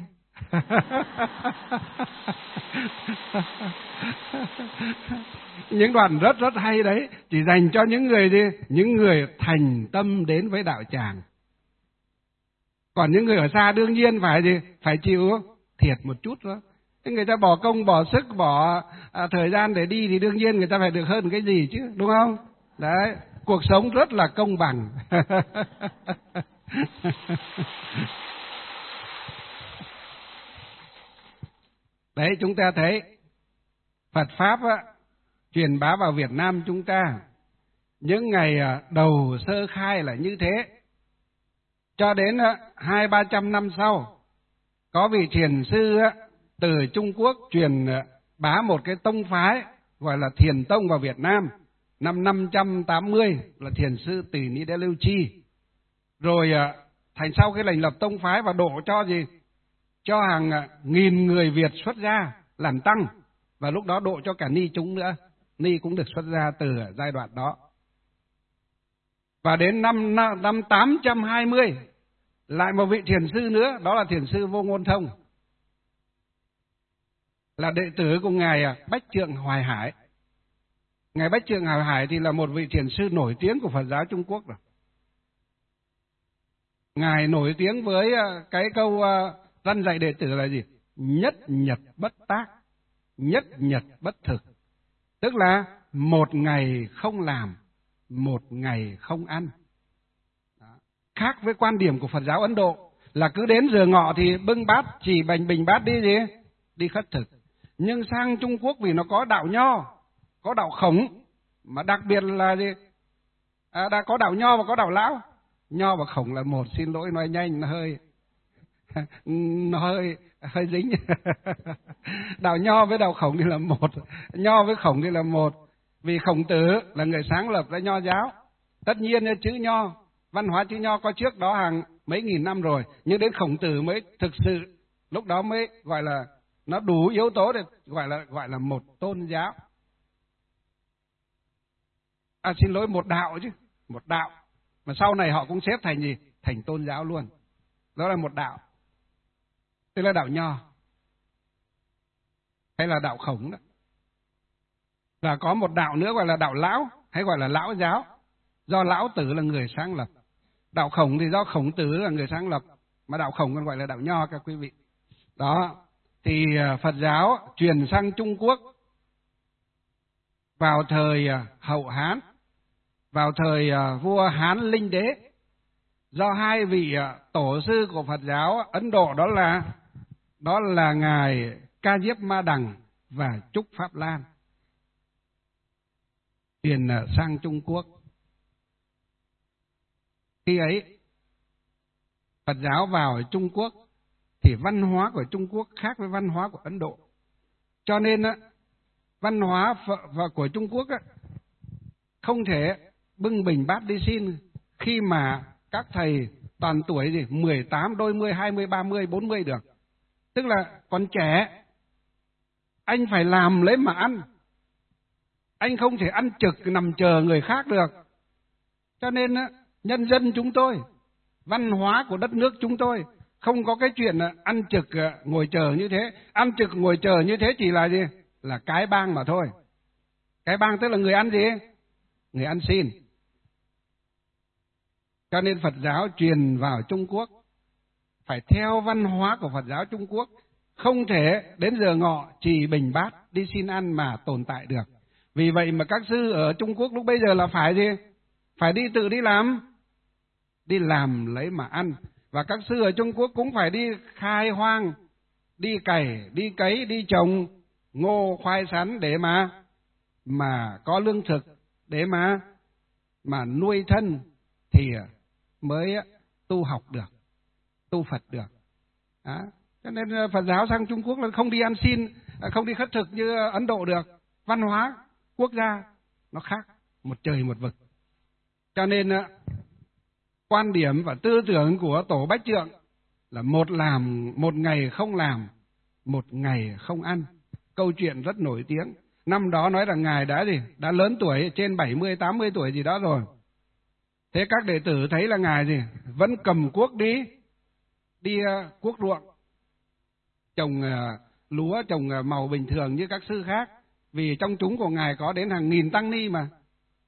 Những đoạn rất rất hay đấy chỉ dành cho những người gì? Những người thành tâm đến với đạo tràng. Còn những người ở xa đương nhiên phải gì? Phải chịu thiệt một chút đó. Người ta bỏ công, bỏ sức, bỏ à, thời gian để đi thì đương nhiên người ta phải được hơn cái gì chứ, đúng không? Đấy, cuộc sống rất là công bằng. Đấy, chúng ta thấy Phật Pháp á, truyền bá vào Việt Nam chúng ta những ngày đầu sơ khai là như thế. Cho đến hai ba trăm năm sau, có vị thiền sư á, từ Trung Quốc truyền bá một cái tông phái gọi là Thiền Tông vào Việt Nam. Năm năm trăm tám mươi là thiền sư Tỳ Ni Đa Lưu Chi. Rồi thành sau cái lành lập tông phái và độ cho gì? Cho hàng nghìn người Việt xuất gia làm tăng. Và lúc đó độ cho cả ni chúng nữa. Ni cũng được xuất gia từ giai đoạn đó. Và đến năm, năm tám trăm hai mươi, lại một vị thiền sư nữa, đó là thiền sư Vô Ngôn Thông. Là đệ tử của Ngài Bách Trượng Hoài Hải. Ngài Bách Trượng Hoài Hải thì là một vị thiền sư nổi tiếng của Phật giáo Trung Quốc rồi. Ngài nổi tiếng với cái câu răn dạy đệ tử là gì? Nhất nhật bất tác, nhất nhật bất thực. Tức là một ngày không làm, một ngày không ăn. Đó. Khác với quan điểm của Phật giáo Ấn Độ là cứ đến giờ ngọ thì bưng bát, chỉ bành bình bát đi gì? Đi khất thực. Nhưng sang Trung Quốc vì nó có đạo Nho, có đạo Khổng, mà đặc biệt là gì? À, đã có đạo Nho và có đạo Lão. Nho và Khổng là một, xin lỗi nói nhanh nó hơi nó hơi hơi dính. Đạo Nho với đạo Khổng thì là một, Nho với Khổng thì là một. Vì Khổng Tử là người sáng lập ra Nho giáo. Tất nhiên chữ Nho, văn hóa chữ Nho có trước đó hàng mấy nghìn năm rồi, nhưng đến Khổng Tử mới thực sự lúc đó mới gọi là nó đủ yếu tố để gọi là gọi là một tôn giáo. À xin lỗi, một đạo chứ, một đạo. Mà sau này họ cũng xếp thành gì? Thành tôn giáo luôn. Đó là một đạo. Tức là đạo Nho. Hay là đạo Khổng đó. Và có một đạo nữa gọi là đạo Lão, hay gọi là Lão giáo. Do Lão Tử là người sáng lập. Đạo Khổng thì do Khổng Tử là người sáng lập, mà đạo Khổng còn gọi là đạo Nho các quý vị. Đó, thì Phật giáo truyền sang Trung Quốc vào thời Hậu Hán, vào thời vua Hán Linh Đế, do hai vị tổ sư của Phật giáo Ấn Độ, đó là đó là ngài Ca Diếp Ma Đằng và Trúc Pháp Lan, truyền sang Trung Quốc. Khi ấy Phật giáo vào Trung Quốc thì văn hóa của Trung Quốc khác với văn hóa của Ấn Độ, cho nên á, văn hóa của Trung Quốc á, không thể bưng bình bát đi xin khi mà các thầy toàn tuổi gì mười tám, đôi mươi, hai mươi, ba mươi, bốn mươi được. Tức là còn trẻ, anh phải làm lấy mà ăn. Anh không thể ăn trực nằm chờ người khác được. Cho nên á, nhân dân chúng tôi, văn hóa của đất nước chúng tôi không có cái chuyện ăn trực ngồi chờ như thế. Ăn trực ngồi chờ như thế chỉ là gì? Là cái bang mà thôi. Cái bang tức là người ăn gì? Người ăn xin. Cho nên Phật giáo truyền vào Trung Quốc phải theo văn hóa của Phật giáo Trung Quốc, không thể đến giờ ngọ chỉ bình bát đi xin ăn mà tồn tại được. Vì vậy mà các sư ở Trung Quốc lúc bây giờ là phải gì? Phải đi tự đi làm, đi làm lấy mà ăn. Và các sư ở Trung Quốc cũng phải đi khai hoang, đi cày, đi cấy, đi trồng ngô, khoai sắn để mà mà có lương thực, để mà mà nuôi thân thì mới tu học được, tu Phật được. Đó. Cho nên Phật giáo sang Trung Quốc là không đi ăn xin, không đi khất thực như Ấn Độ được. Văn hóa quốc gia nó khác một trời một vực. Cho nên quan điểm và tư tưởng của Tổ Bách Trượng là một làm, một ngày không làm, một ngày không ăn. Câu chuyện rất nổi tiếng. Năm đó nói rằng ngài đã gì? Đã lớn tuổi, trên bảy mươi, tám mươi tuổi gì đó rồi. Thế các đệ tử thấy là ngài gì? Vẫn cầm cuốc đi, đi uh, cuốc ruộng, trồng uh, lúa, trồng uh, màu bình thường như các sư khác. Vì trong chúng của ngài có đến hàng nghìn tăng ni mà.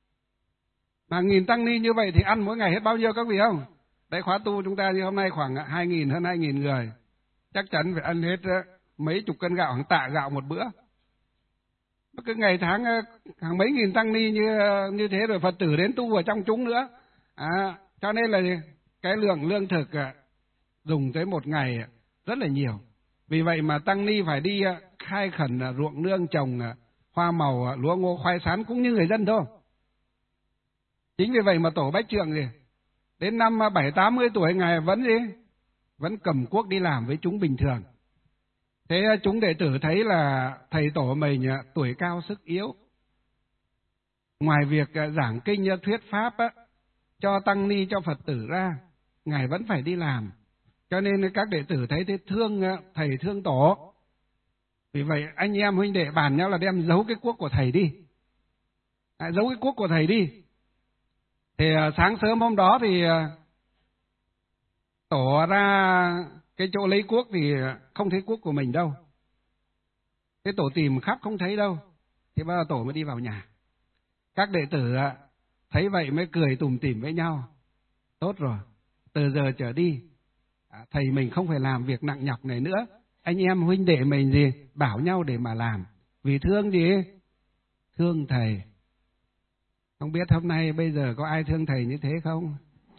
Hàng nghìn tăng ni như vậy thì ăn mỗi ngày hết bao nhiêu các vị không? Đấy, khóa tu chúng ta như hôm nay khoảng hai nghìn, hơn hai nghìn người. Chắc chắn phải ăn hết uh, mấy chục cân gạo, hàng tạ gạo một bữa. Cứ ngày tháng hàng mấy nghìn tăng ni như như thế, rồi Phật tử đến tu ở trong chúng nữa. À, cho nên là cái lượng lương thực dùng tới một ngày rất là nhiều. Vì vậy mà tăng ni phải đi khai khẩn ruộng nương, trồng hoa màu, lúa ngô, khoai sắn cũng như người dân thôi. Chính vì vậy mà Tổ Bách Trượng gì đến năm bảy tám mươi tuổi ngài vẫn gì vẫn cầm cuốc đi làm với chúng bình thường. Thế chúng đệ tử thấy là thầy tổ mình tuổi cao sức yếu, ngoài việc giảng kinh thuyết pháp á, cho tăng ni cho Phật tử ra, ngài vẫn phải đi làm. Cho nên các đệ tử thấy thế thương thầy, thương tổ. Vì vậy anh em huynh đệ bàn nhau là đem giấu cái cuốc của thầy đi, à, giấu cái cuốc của thầy đi. Thì sáng sớm hôm đó thì tổ ra cái chỗ lấy cuốc thì không thấy cuốc của mình đâu. Cái tổ tìm khắp không thấy đâu. Thì bao giờ tổ mới đi vào nhà. Các đệ tử thấy vậy mới cười tủm tỉm với nhau. Tốt rồi, từ giờ trở đi thầy mình không phải làm việc nặng nhọc này nữa. Anh em huynh đệ mình gì bảo nhau để mà làm. Vì thương gì? Thương thầy. Không biết hôm nay bây giờ có ai thương thầy như thế không?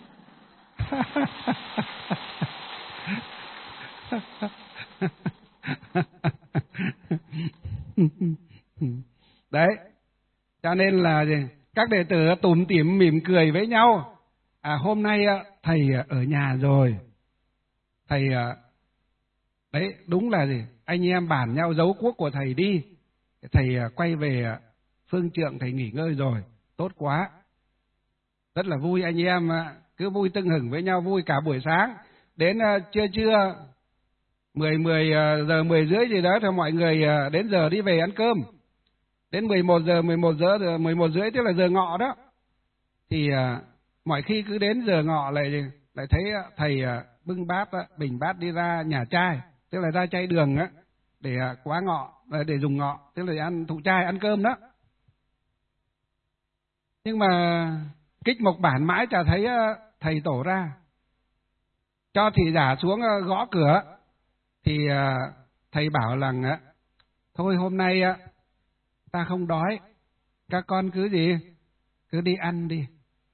Đấy, cho nên là các đệ tử tủm tỉm mỉm cười với nhau. À, hôm nay thầy ở nhà rồi. Thầy đấy, đúng là gì? Anh em bàn nhau giấu cuốc của thầy đi. Thầy quay về phương trượng, thầy nghỉ ngơi rồi. Tốt quá. Rất là vui, anh em cứ vui tưng hửng với nhau, vui cả buổi sáng. Đến trưa trưa mười mười giờ mười rưỡi gì đó thì mọi người đến giờ đi về ăn cơm. Đến mười một giờ mười một giờ mười một rưỡi tức là giờ ngọ đó. Thì mọi khi cứ đến giờ ngọ lại lại thấy thầy bưng bát bình bát đi ra nhà trai, tức là ra chay đường á, để quá ngọ, để dùng ngọ, tức là ăn thụ trai, ăn cơm đó. Nhưng mà Kích Mộc Bản mãi chả thấy thầy tổ ra, cho thị giả xuống gõ cửa, thì thầy bảo rằng thôi hôm nay ta không đói, các con cứ gì, cứ đi ăn đi.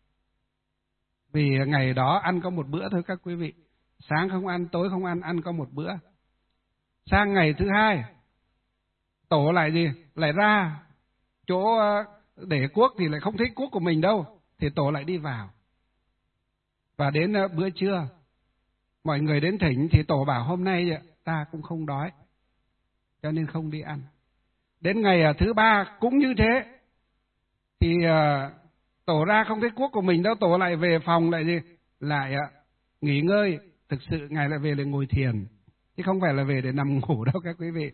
Vì ngày đó ăn có một bữa thôi các quý vị, sáng không ăn, tối không ăn, ăn có một bữa. Sang ngày thứ hai, tổ lại gì, lại ra chỗ để cuốc thì lại không thấy cuốc của mình đâu, thì tổ lại đi vào. Và đến bữa trưa, mọi người đến thỉnh thì tổ bảo hôm nay ta cũng không đói, cho nên không đi ăn. Đến ngày thứ ba cũng như thế, thì tổ ra không thấy cuốc của mình đâu, tổ lại về phòng lại gì, lại nghỉ ngơi. Thực sự ngài lại về để ngồi thiền, chứ không phải là về để nằm ngủ đâu các quý vị.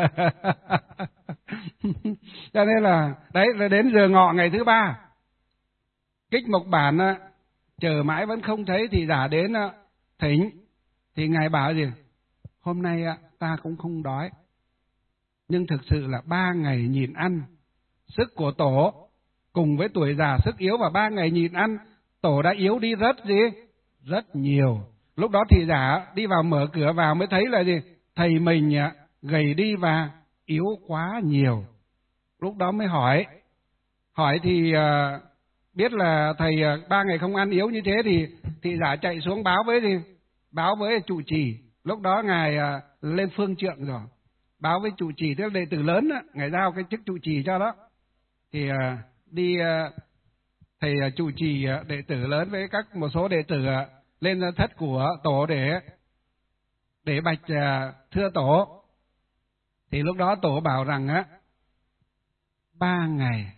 Cho nên là đấy, là đến giờ ngọ ngày thứ ba, Kích Mộc Bản chờ mãi vẫn không thấy, thì giả đến thỉnh, thì ngài bảo gì, hôm nay ta cũng không đói, nhưng thực sự là ba ngày nhịn ăn, sức của tổ cùng với tuổi già sức yếu, và ba ngày nhịn ăn, tổ đã yếu đi rất gì, rất nhiều. Lúc đó thị giả đi vào mở cửa vào mới thấy là gì, thầy mình gầy đi và yếu quá nhiều. Lúc đó mới hỏi, hỏi thì uh, biết là thầy uh, ba ngày không ăn yếu như thế, thì thị giả chạy xuống báo với gì, báo với trụ trì. Lúc đó ngài uh, lên phương trượng rồi, báo với trụ trì, tức là đệ tử lớn đó, ngài giao cái chức trụ trì cho đó. Thì uh, đi uh, thầy uh, trụ trì uh, đệ tử lớn với các một số đệ tử uh, lên thất của tổ để để bạch uh, thưa tổ. Thì lúc đó tổ bảo rằng á, ba ngày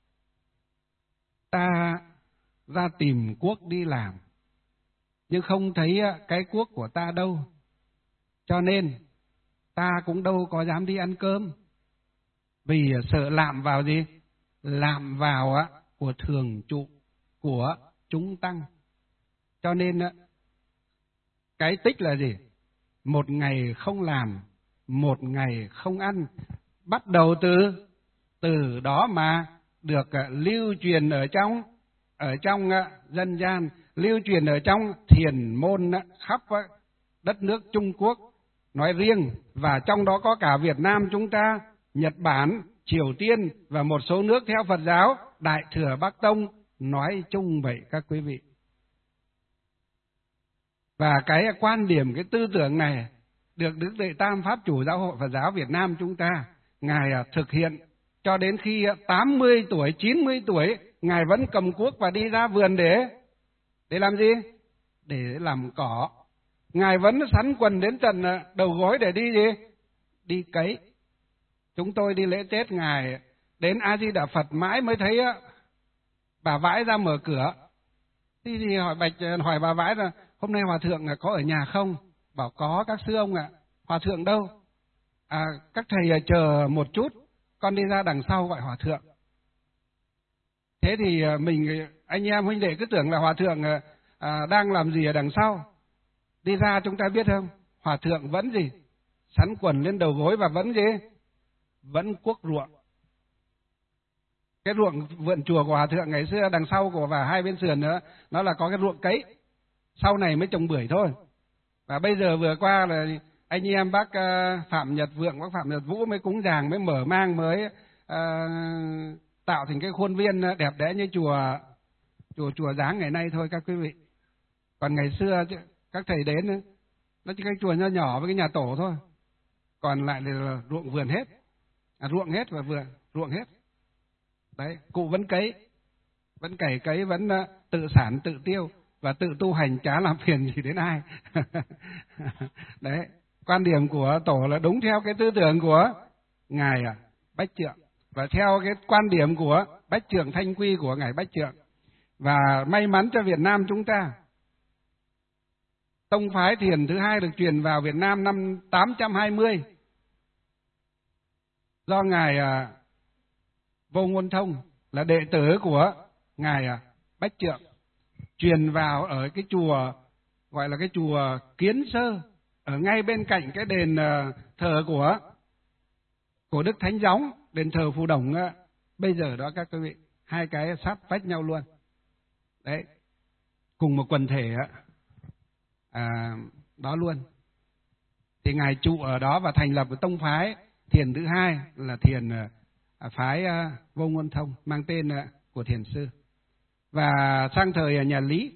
ta ra tìm cuốc đi làm, nhưng không thấy cái cuốc của ta đâu, cho nên ta cũng đâu có dám đi ăn cơm, vì sợ lạm vào gì, lạm vào á của thường trụ của chúng tăng. Cho nên á, cái tích là gì, một ngày không làm, một ngày không ăn, bắt đầu từ từ đó mà được uh, lưu truyền ở trong ở trong uh, dân gian, lưu truyền ở trong thiền môn uh, khắp uh, đất nước Trung Quốc nói riêng, và trong đó có cả Việt Nam chúng ta, Nhật Bản, Triều Tiên và một số nước theo Phật giáo Đại Thừa Bắc Tông nói chung vậy các quý vị. Và cái quan điểm, cái tư tưởng này được Đức Đệ Tam Pháp Chủ Giáo hội Phật giáo Việt Nam chúng ta, ngài uh, thực hiện cho đến khi tám mươi tuổi, chín mươi tuổi, ngài vẫn cầm cuốc và đi ra vườn để để làm gì? Để làm cỏ. Ngài vẫn sắn quần đến tận đầu gối để đi gì? Đi cấy. Chúng tôi đi lễ Tết ngài đến A Di Đà Phật mãi mới thấy bà Vãi ra mở cửa. Thì, thì hỏi bạch hỏi bà Vãi là hôm nay hòa thượng có ở nhà không? Bảo có các sư ông ạ. Hòa thượng đâu? À, các thầy chờ một chút, con đi ra đằng sau gọi hòa thượng. Thế thì mình, anh em huynh đệ cứ tưởng là hòa thượng à, đang làm gì ở đằng sau. Đi ra chúng ta biết không, hòa thượng vẫn gì, sắn quần lên đầu gối và vẫn gì, vẫn cuốc ruộng. Cái ruộng vườn chùa của hòa thượng ngày xưa đằng sau của và hai bên sườn nữa, nó là có cái ruộng cấy, sau này mới trồng bưởi thôi. Và bây giờ vừa qua là anh em bác Phạm Nhật Vượng, bác Phạm Nhật Vũ mới cúng dường, mới mở mang, mới uh, tạo thành cái khuôn viên đẹp đẽ như chùa chùa chùa Giáng ngày nay thôi các quý vị. Còn ngày xưa các thầy đến, nó chỉ cái chùa nho nhỏ với cái nhà tổ thôi, còn lại là ruộng vườn hết, à, ruộng hết và vườn ruộng hết. Đấy, cụ vẫn cấy, vẫn cày cấy, vẫn uh, tự sản tự tiêu và tự tu hành, chả làm phiền gì đến ai. Đấy, quan điểm của tổ là đúng theo cái tư tưởng của ngài Bách Trượng, và theo cái quan điểm của Bách Trượng Thanh Quy của ngài Bách Trượng. Và may mắn cho Việt Nam chúng ta, tông phái thiền thứ hai được truyền vào Việt Nam năm tám trăm hai mươi do ngài Vô Ngôn Thông là đệ tử của ngài Bách Trượng truyền vào ở cái chùa gọi là cái chùa Kiến Sơ, ở ngay bên cạnh cái đền thờ của của Đức Thánh Gióng, đền thờ Phù Đồng bây giờ đó các quý vị, hai cái sát vách nhau luôn. Đấy, cùng một quần thể à, đó luôn. Thì ngài trụ ở đó và thành lập một tông phái thiền thứ hai là thiền à, phái à, Vô Ngôn Thông, mang tên à, của thiền sư. Và sang thời nhà Lý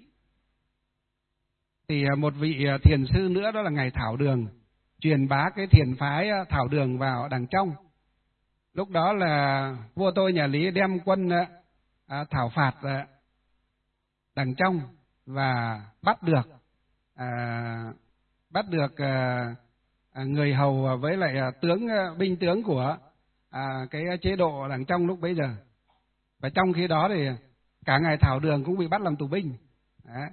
thì à, một vị à, thiền sư nữa, đó là ngài Thảo Đường, truyền bá cái thiền phái à, Thảo Đường vào Đằng Trong. Lúc đó là vua tôi nhà Lý đem quân à, à, thảo phạt à, Đằng Trong và bắt được à, bắt được à, à, người hầu với lại à, tướng à, binh tướng của à, cái chế độ Đằng Trong lúc bấy giờ. Và trong khi đó thì cả ngài Thảo Đường cũng bị bắt làm tù binh. Đấy.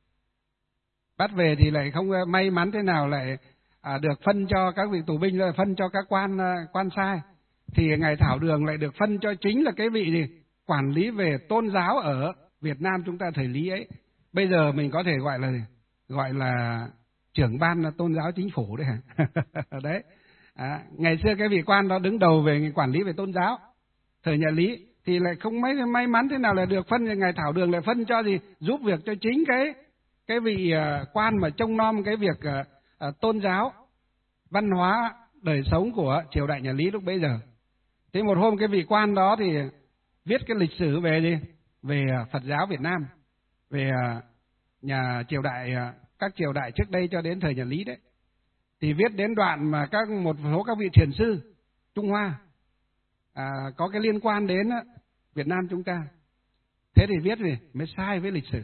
Bắt về thì lại không may mắn thế nào lại à, được phân cho các vị tù binh, là phân cho các quan à, quan sai. Thì ngài Thảo Đường lại được phân cho chính là cái vị gì quản lý về tôn giáo ở Việt Nam chúng ta thời Lý ấy. Bây giờ mình có thể gọi là gọi là trưởng ban là tôn giáo chính phủ đấy hả? Đấy. À, ngày xưa cái vị quan đó đứng đầu về quản lý về tôn giáo thời nhà Lý, thì lại không mấy may mắn thế nào là được phân, ngài Thảo Đường lại phân cho gì giúp việc cho chính cái cái vị uh, quan mà trông nom cái việc uh, uh, tôn giáo, văn hóa, đời sống của triều đại nhà Lý lúc bấy giờ. Thế một hôm cái vị quan đó thì viết cái lịch sử về gì về uh, Phật giáo Việt Nam, về uh, nhà triều đại uh, các triều đại trước đây cho đến thời nhà Lý đấy. Thì viết đến đoạn mà các một số các vị thiền sư Trung Hoa à, có cái liên quan đến uh, Việt Nam chúng ta. Thế thì viết gì mới sai với lịch sử,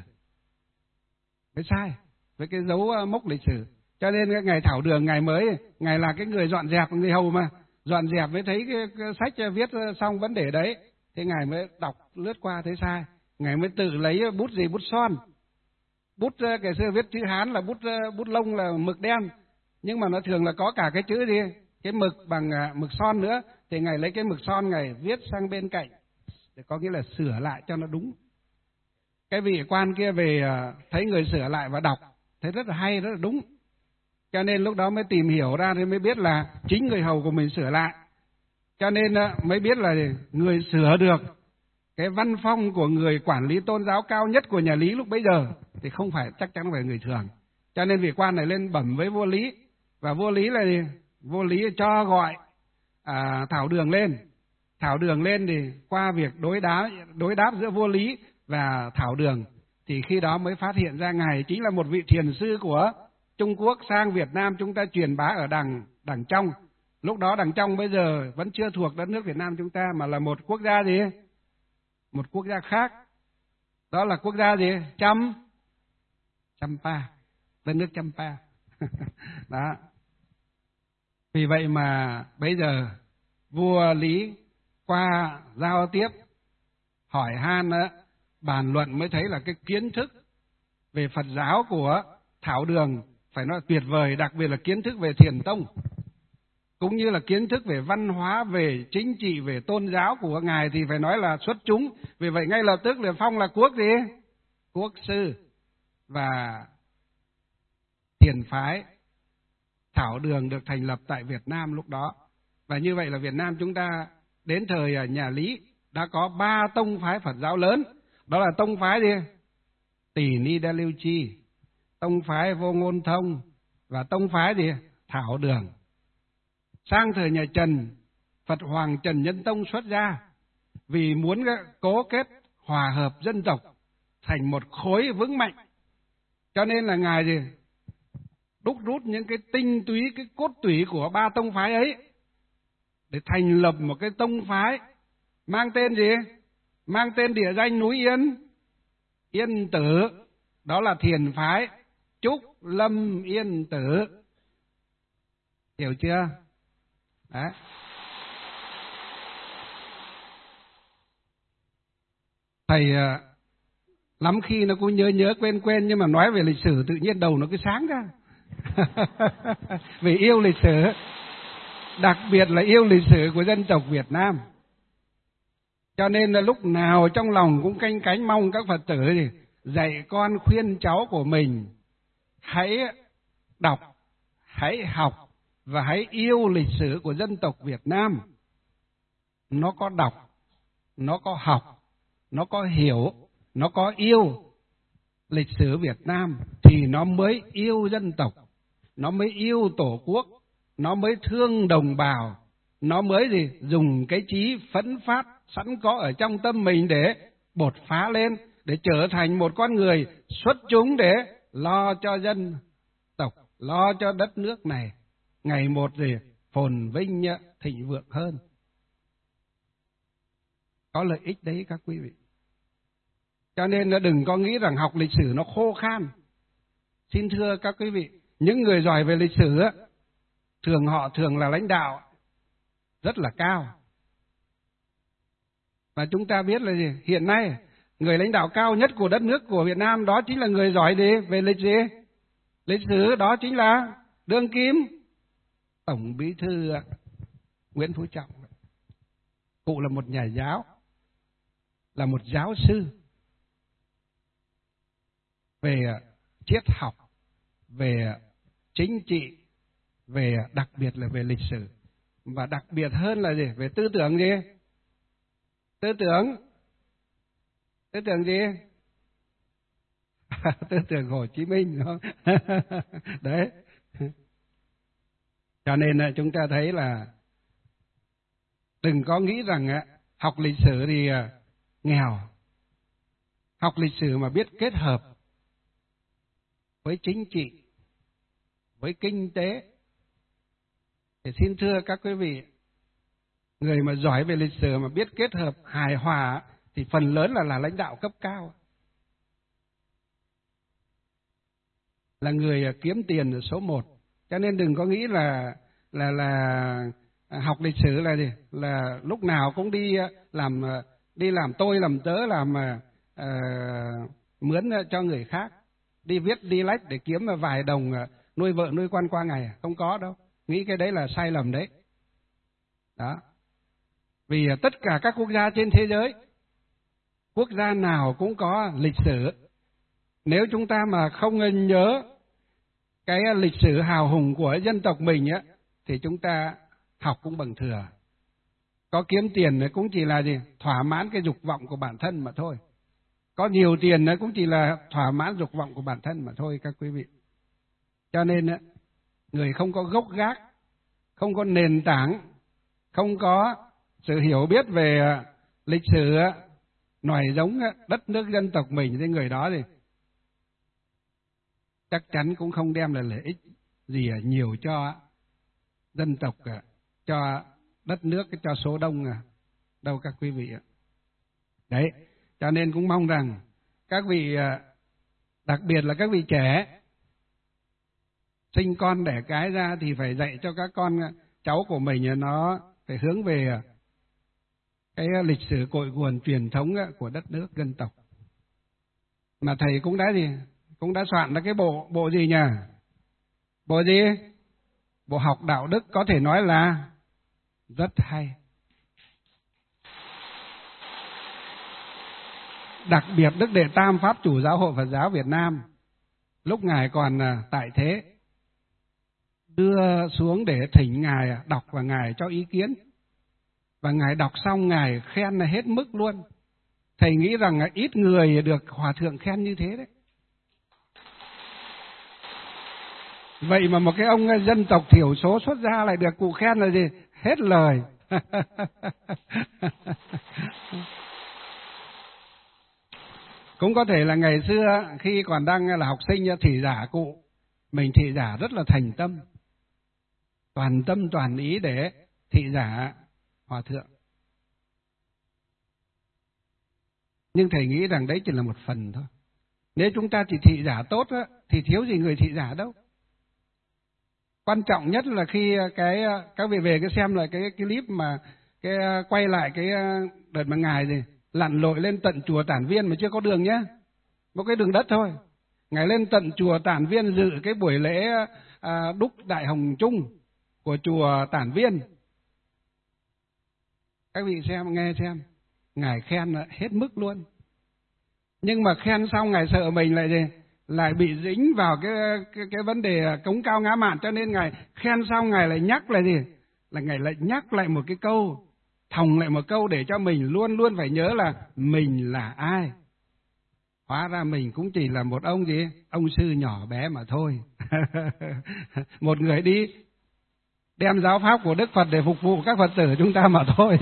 mới sai với cái dấu uh, mốc lịch sử. Cho nên cái ngài Thảo Đường, ngài mới ngài là cái người dọn dẹp, người hầu mà dọn dẹp mới thấy cái, cái sách viết xong vấn đề đấy, thế ngài mới đọc lướt qua thấy sai, ngài mới tự lấy bút gì bút son, bút ngày xưa viết chữ Hán là bút bút lông là mực đen, nhưng mà nó thường là có cả cái chữ gì cái mực bằng mực son nữa, thì ngài lấy cái mực son ngài viết sang bên cạnh để có nghĩa là sửa lại cho nó đúng. Cái vị quan kia về thấy người sửa lại và đọc thấy rất là hay, rất là đúng, cho nên lúc đó mới tìm hiểu ra thì mới biết là chính người hầu của mình sửa lại, cho nên mới biết là người sửa được cái văn phong của người quản lý tôn giáo cao nhất của nhà Lý lúc bấy giờ thì không phải, chắc chắn không phải người thường. Cho nên vị quan này lên bẩm với vua Lý, và vua Lý là gì? Vua Lý cho gọi à, Thảo Đường lên. Thảo Đường lên thì qua việc đối đáp đối đáp giữa vua Lý và Thảo Đường thì khi đó mới phát hiện ra ngài chính là một vị thiền sư của Trung Quốc sang Việt Nam chúng ta truyền bá ở đằng đằng Trong. Lúc đó đằng Trong bây giờ vẫn chưa thuộc đất nước Việt Nam chúng ta, mà là một quốc gia gì? Một quốc gia khác. Đó là quốc gia gì? Chăm Champa, đất nước Champa. Đó. Vì vậy mà bây giờ vua Lý qua giao tiếp hỏi han bàn luận mới thấy là cái kiến thức về Phật giáo của Thảo Đường phải nói tuyệt vời, đặc biệt là kiến thức về Thiền Tông, cũng như là kiến thức về văn hóa, về chính trị, về tôn giáo của ngài thì phải nói là xuất chúng. Vì vậy ngay lập tức là phong là quốc gì? Quốc sư. Và thiền phái Thảo Đường được thành lập tại Việt Nam lúc đó. Và như vậy là Việt Nam chúng ta đến thời nhà Lý đã có ba tông phái Phật giáo lớn. Đó là tông phái gì? Tỷ Ni Đa Lưu Chi, tông phái Vô Ngôn Thông và tông phái gì? Thảo Đường. Sang thời nhà Trần, Phật Hoàng Trần Nhân Tông xuất ra vì muốn cố kết hòa hợp dân tộc thành một khối vững mạnh. Cho nên là ngài gì? Đúc rút những cái tinh túy, cái cốt tủy của ba tông phái ấy để thành lập một cái tông phái mang tên gì? Mang tên địa danh núi Yên, Yên Tử. Đó là thiền phái Trúc Lâm Yên Tử. Hiểu chưa? Đấy. Thầy uh, lắm khi nó cũng nhớ nhớ quên quên, nhưng mà nói về lịch sử tự nhiên đầu nó cứ sáng ra. Vì yêu lịch sử, đặc biệt là yêu lịch sử của dân tộc Việt Nam. Cho nên là lúc nào trong lòng cũng canh cánh mong các Phật tử thì dạy con khuyên cháu của mình hãy đọc, hãy học và hãy yêu lịch sử của dân tộc Việt Nam. Nó có đọc, nó có học, nó có hiểu, nó có yêu lịch sử Việt Nam thì nó mới yêu dân tộc, nó mới yêu tổ quốc, nó mới thương đồng bào, nó mới gì dùng cái chí phấn phát sẵn có ở trong tâm mình để bột phá lên, để trở thành một con người xuất chúng để lo cho dân tộc, lo cho đất nước này ngày một gì phồn vinh thịnh vượng hơn. Có lợi ích đấy các quý vị. Cho nên đừng có nghĩ rằng học lịch sử nó khô khan. Xin thưa các quý vị, những người giỏi về lịch sử á, thường họ thường là lãnh đạo rất là cao. Và chúng ta biết là gì? Hiện nay người lãnh đạo cao nhất của đất nước của Việt Nam đó chính là người giỏi gì? Về lịch gì? Lịch sử, đó chính là đương kim Tổng Bí thư Nguyễn Phú Trọng. Cụ là một nhà giáo, là một giáo sư về triết học, về chính trị, về đặc biệt là về lịch sử, và đặc biệt hơn là gì? Về tư tưởng gì? Tư tưởng tư tưởng gì? Tư tưởng Hồ Chí Minh, đúng không? Đấy. Cho nên chúng ta thấy là đừng có nghĩ rằng học lịch sử thì nghèo. Học lịch sử mà biết kết hợp với chính trị, với kinh tế, thì xin thưa các quý vị, người mà giỏi về lịch sử mà biết kết hợp hài hòa thì phần lớn là là lãnh đạo cấp cao, là người kiếm tiền là số một. Cho nên đừng có nghĩ là là là học lịch sử là gì? Là lúc nào cũng đi làm đi làm tôi làm tớ, làm uh, mướn cho người khác, đi viết đi lách để kiếm vài đồng nuôi vợ nuôi con qua ngày. Không có đâu. Nghĩ cái đấy là sai lầm đấy. Đó. Vì tất cả các quốc gia trên thế giới, quốc gia nào cũng có lịch sử. Nếu chúng ta mà không nhớ cái lịch sử hào hùng của dân tộc mình á, thì chúng ta học cũng bằng thừa. Có kiếm tiền cũng chỉ là gì? Thỏa mãn cái dục vọng của bản thân mà thôi. Có nhiều tiền cũng chỉ là thỏa mãn dục vọng của bản thân mà thôi các quý vị. Cho nên người không có gốc gác, không có nền tảng, không có sự hiểu biết về lịch sử nòi giống đất nước dân tộc mình, thì người đó thì chắc chắn cũng không đem lại lợi ích gì nhiều cho dân tộc, cho đất nước, cho số đông đâu các quý vị ạ. Đấy, cho nên cũng mong rằng các vị, đặc biệt là các vị trẻ, sinh con đẻ cái ra thì phải dạy cho các con cháu của mình nó phải hướng về cái lịch sử cội nguồn truyền thống của đất nước dân tộc. Mà thầy cũng đã gì? Cũng đã soạn ra cái bộ bộ gì nhỉ? Bộ gì? Bộ học đạo đức, có thể nói là rất hay. Đặc biệt Đức Đệ Tam Pháp Chủ Giáo hội Phật giáo Việt Nam lúc Ngài còn tại thế đưa xuống để thỉnh Ngài đọc và Ngài cho ý kiến. Và Ngài đọc xong Ngài khen là hết mức luôn. Thầy nghĩ rằng ít người được Hòa Thượng khen như thế đấy. Vậy mà một cái ông dân tộc thiểu số xuất gia lại được cụ khen là gì? Hết lời. Cũng có thể là ngày xưa khi còn đang là học sinh thị giả cụ, mình thị giả rất là thành tâm, toàn tâm toàn ý để thị giả Hòa Thượng. Nhưng thầy nghĩ rằng đấy chỉ là một phần thôi. Nếu chúng ta chỉ thị giả tốt á, thì thiếu gì người thị giả đâu. Quan trọng nhất là khi cái các vị về cái xem lại cái cái clip mà cái quay lại cái đợt mà Ngài gì lặn lội lên tận chùa Tản Viên mà chưa có đường nhá, một cái đường đất thôi. Ngài lên tận chùa Tản Viên dự cái buổi lễ à, đúc Đại Hồng Chung của chùa Tản Viên. Các vị xem, nghe xem, Ngài khen hết mức luôn. Nhưng mà khen xong Ngài sợ mình lại gì? Lại bị dính vào cái cái cái vấn đề cống cao ngã mạn, cho nên Ngài khen xong Ngài lại nhắc lại gì? Là Ngài lại nhắc lại một cái câu, thòng lại một câu để cho mình luôn luôn phải nhớ là mình là ai. Hóa ra mình cũng chỉ là một ông gì? Ông sư nhỏ bé mà thôi. Một người đi đem giáo pháp của Đức Phật để phục vụ các Phật tử chúng ta mà thôi.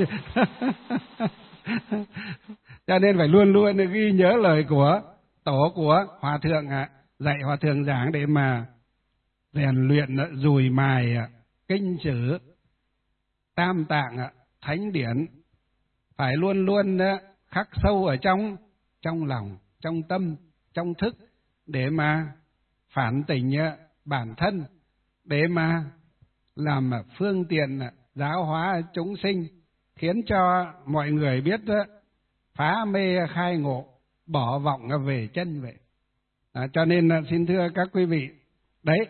Cho nên phải luôn luôn ghi nhớ lời của tổ của Hòa Thượng ạ, dạy Hòa Thượng giảng để mà rèn luyện dùi mài kinh sử, tam tạng, thánh điển, phải luôn luôn khắc sâu ở trong trong lòng, trong tâm, trong thức, để mà phản tỉnh bản thân, để mà làm phương tiện giáo hóa chúng sinh, khiến cho mọi người biết phá mê khai ngộ, bỏ vọng về chân vậy. À, cho nên xin thưa các quý vị, đấy,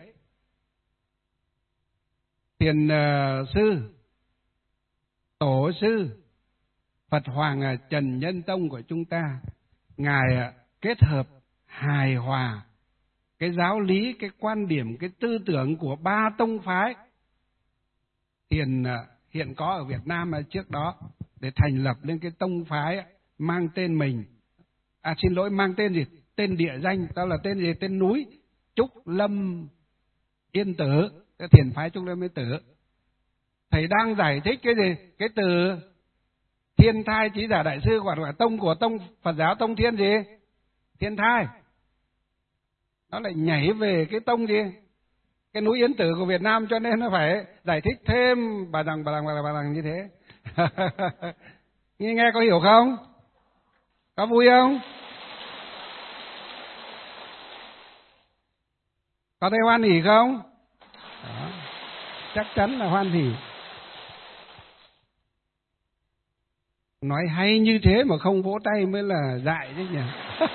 Thiền uh, sư, tổ sư Phật Hoàng Trần Nhân Tông của chúng ta, Ngài kết hợp hài hòa cái giáo lý, cái quan điểm, cái tư tưởng của ba tông phái thiền hiện có ở Việt Nam trước đó, để thành lập lên cái tông phái mang tên mình. À xin lỗi, mang tên gì? Tên địa danh, đó là tên gì? Tên núi Trúc Lâm Yên Tử, cái thiền phái Trúc Lâm Yên Tử. Thầy đang giải thích cái gì? Cái từ Thiên Thai Chí Giả Đại Sư, gọi là tông của tông Phật giáo tông Thiên gì? Thiên Thai. Nó lại nhảy về cái tông gì? Cái núi Yên Tử của Việt Nam, cho nên nó phải giải thích thêm bà đằng bà đằng bà đằng, bà đằng như thế. nghe, nghe có hiểu không? Có vui không? Có thấy hoan hỉ không? Đó. Chắc chắn là hoan hỉ. Nói hay như thế mà không vỗ tay mới là dại chứ nhỉ.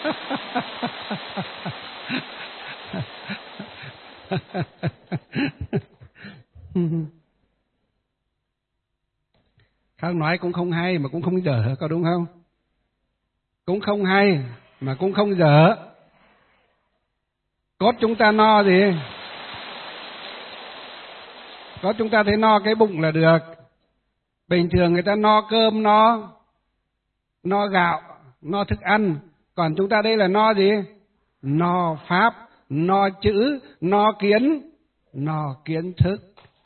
Không nói cũng không hay mà cũng không dở, có đúng không? Cũng không hay mà cũng không dở. Cốt chúng ta no gì? Cốt chúng ta thấy no cái bụng là được. Bình thường người ta no cơm, no no gạo, no thức ăn. Còn chúng ta đây là no gì? No pháp, no chữ, no kiến, no kiến thức.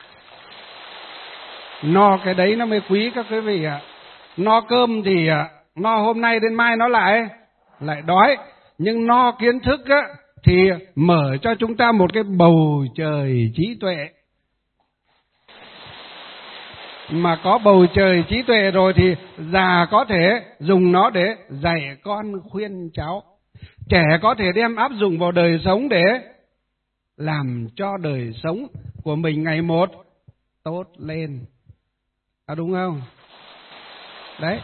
No cái đấy nó mới quý các quý vị ạ. No cơm thì no hôm nay đến mai nó lại lại đói. Nhưng no kiến thức á, thì mở cho chúng ta một cái bầu trời trí tuệ. Mà có bầu trời trí tuệ rồi thì già có thể dùng nó để dạy con khuyên cháu. Trẻ có thể đem áp dụng vào đời sống để làm cho đời sống của mình ngày một tốt lên. À, đúng không? Đấy.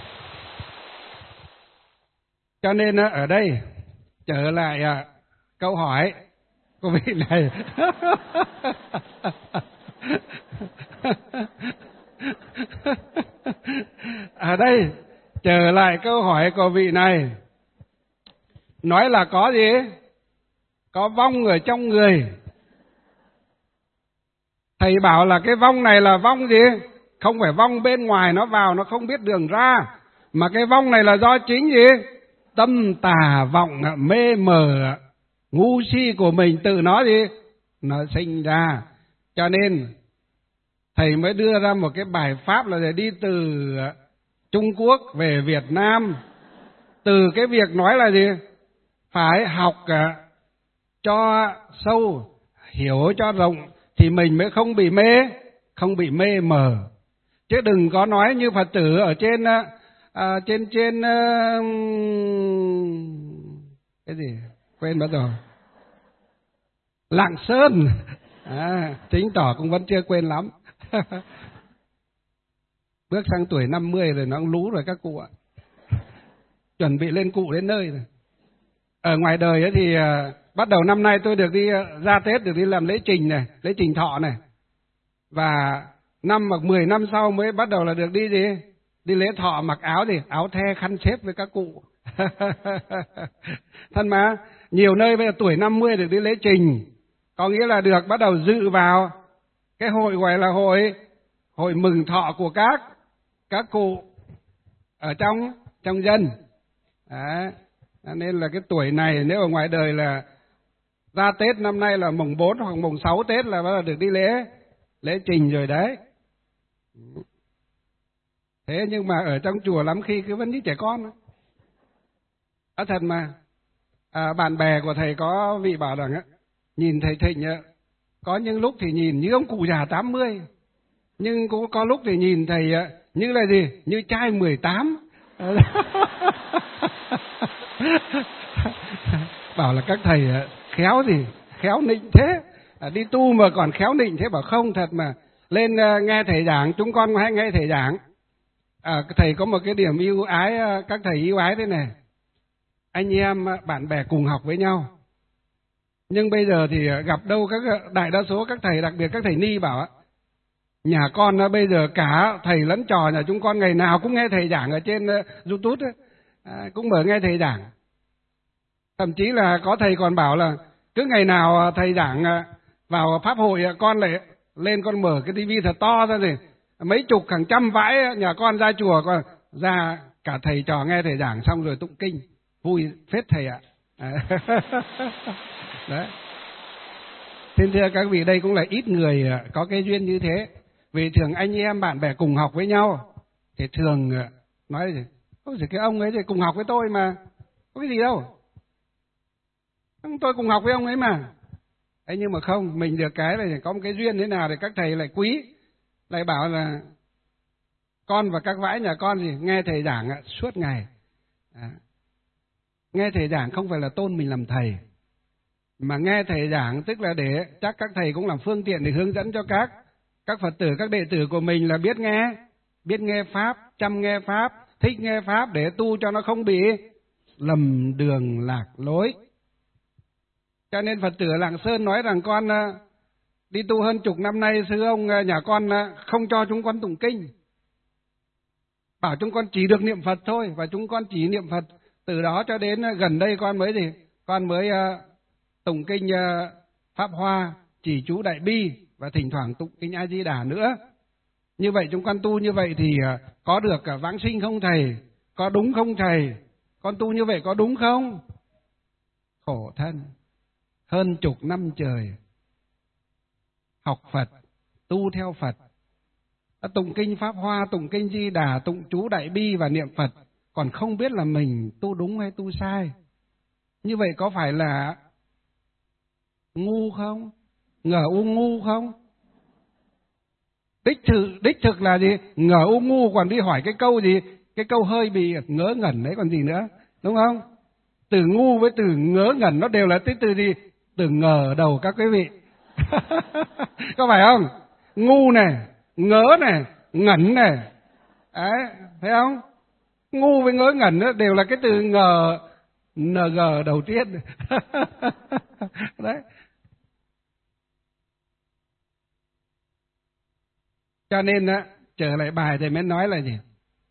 Cho nên ở đây trở lại à, câu hỏi của vị này. Ở đây trở lại câu hỏi của vị này. Nói là có gì? Có vong ở trong người. Thầy bảo là cái vong này là vong gì? Không phải vong bên ngoài nó vào nó không biết đường ra, mà cái vong này là do chính gì? Tâm tà vọng mê mờ ngu si của mình tự nó gì? Nó sinh ra. Cho nên thầy mới đưa ra một cái bài pháp là để đi từ Trung Quốc về Việt Nam. Từ cái việc nói là gì? Phải học cho sâu, hiểu cho rộng thì mình mới không bị mê, không bị mê mờ. Chứ đừng có nói như Phật tử ở trên à, trên trên uh, cái gì quên mất rồi, Lạng Sơn, à, chứng tỏ cũng vẫn chưa quên lắm. Bước sang tuổi năm mươi rồi nó cũng lú rồi các cụ ạ, chuẩn bị lên cụ đến nơi rồi. Ở ngoài đời ấy thì uh, bắt đầu năm nay tôi được đi uh, ra Tết được đi làm lễ trình này, lễ trình thọ này, và năm hoặc mười năm sau mới bắt đầu là được đi gì? Đi lễ thọ mặc áo gì? Áo the khăn xếp với các cụ. Thân mà, nhiều nơi bây giờ tuổi năm mươi được đi lễ trình, có nghĩa là được bắt đầu dự vào cái hội gọi là hội hội mừng thọ của các các cụ ở trong trong dân. Đấy. Nên là cái tuổi này nếu ở ngoài đời là ra Tết năm nay là mùng bốn hoặc mùng sáu Tết là bắt đầu được đi lễ lễ trình rồi đấy. Thế nhưng mà ở trong chùa lắm khi cứ vẫn như trẻ con. Á thật mà. À, bạn bè của thầy có vị bảo rằng á, nhìn thầy Thịnh á, có những lúc thì nhìn như ông cụ già tám mươi, nhưng cũng có lúc thì nhìn thầy á, như là gì? Như trai mười tám. Bảo là các thầy khéo gì? Khéo nịnh thế. À, đi tu mà còn khéo nịnh thế, bảo không thật mà. Lên uh, nghe thầy giảng, chúng con hay nghe thầy giảng. À, thầy có một cái điểm yêu ái, các thầy yêu ái thế này. Anh em bạn bè cùng học với nhau. Nhưng bây giờ thì gặp đâu các đại đa số các thầy, đặc biệt các thầy ni bảo nhà con bây giờ cả thầy lẫn trò nhà chúng con ngày nào cũng nghe thầy giảng ở trên YouTube ấy, à, cũng mở nghe thầy giảng. Thậm chí là có thầy còn bảo là cứ ngày nào thầy giảng vào pháp hội con lại lên con mở cái tivi thật to ra rồi mấy chục hàng trăm vãi nhà con ra chùa, còn ra cả thầy trò nghe thầy giảng xong rồi tụng kinh, vui phết thầy ạ. À. Đấy. Xin thưa các vị, đây cũng là ít người có cái duyên như thế. Vì thường anh em bạn bè cùng học với nhau thì thường nói gì? Ôi giời, cái ông ấy thì cùng học với tôi mà, có cái gì đâu. Tôi cùng học với ông ấy mà. Ấy nhưng mà không, mình được cái là có một cái duyên thế nào thì các thầy lại quý, lại bảo là con và các vãi nhà con gì nghe thầy giảng suốt ngày. À. Nghe thầy giảng không phải là tôn mình làm thầy, mà nghe thầy giảng tức là để chắc các thầy cũng làm phương tiện để hướng dẫn cho các các Phật tử, các đệ tử của mình là biết nghe, biết nghe Pháp, chăm nghe Pháp, thích nghe Pháp để tu cho nó không bị lầm đường lạc lối. Cho nên Phật tử Lạng Sơn nói rằng con đi tu hơn chục năm nay, sư ông nhà con không cho chúng con tụng kinh. Bảo chúng con chỉ được niệm Phật thôi, và chúng con chỉ niệm Phật. Từ đó cho đến gần đây con mới gì? Con mới uh, tụng kinh uh, Pháp Hoa, chỉ chú Đại Bi và thỉnh thoảng tụng kinh A Di Đà nữa. Như vậy chúng con tu như vậy thì uh, có được cả vãng sinh không thầy? Có đúng không thầy? Con tu như vậy có đúng không? Khổ thân. Hơn chục năm trời học Phật, tu theo Phật, tụng kinh Pháp Hoa, tụng kinh Di Đà, tụng chú Đại Bi và niệm Phật, còn không biết là mình tu đúng hay tu sai. Như vậy có phải là ngu không? Ngờ u ngu không? Đích thực, đích thực là gì? Ngờ u ngu, còn đi hỏi cái câu gì? Cái câu hơi bị ngớ ngẩn đấy còn gì nữa, đúng không? Từ ngu với từ ngớ ngẩn nó đều là cái từ gì? Từ ngờ đầu các quý vị. Có phải không? Ngu này, ngớ này, ngẩn này. Đấy, thấy không? Ngu với ngớ ngẩn đó đều là cái từ ngờ, ng đầu tiên. Đấy. Cho nên á, trở lại bài thì mới nói là gì?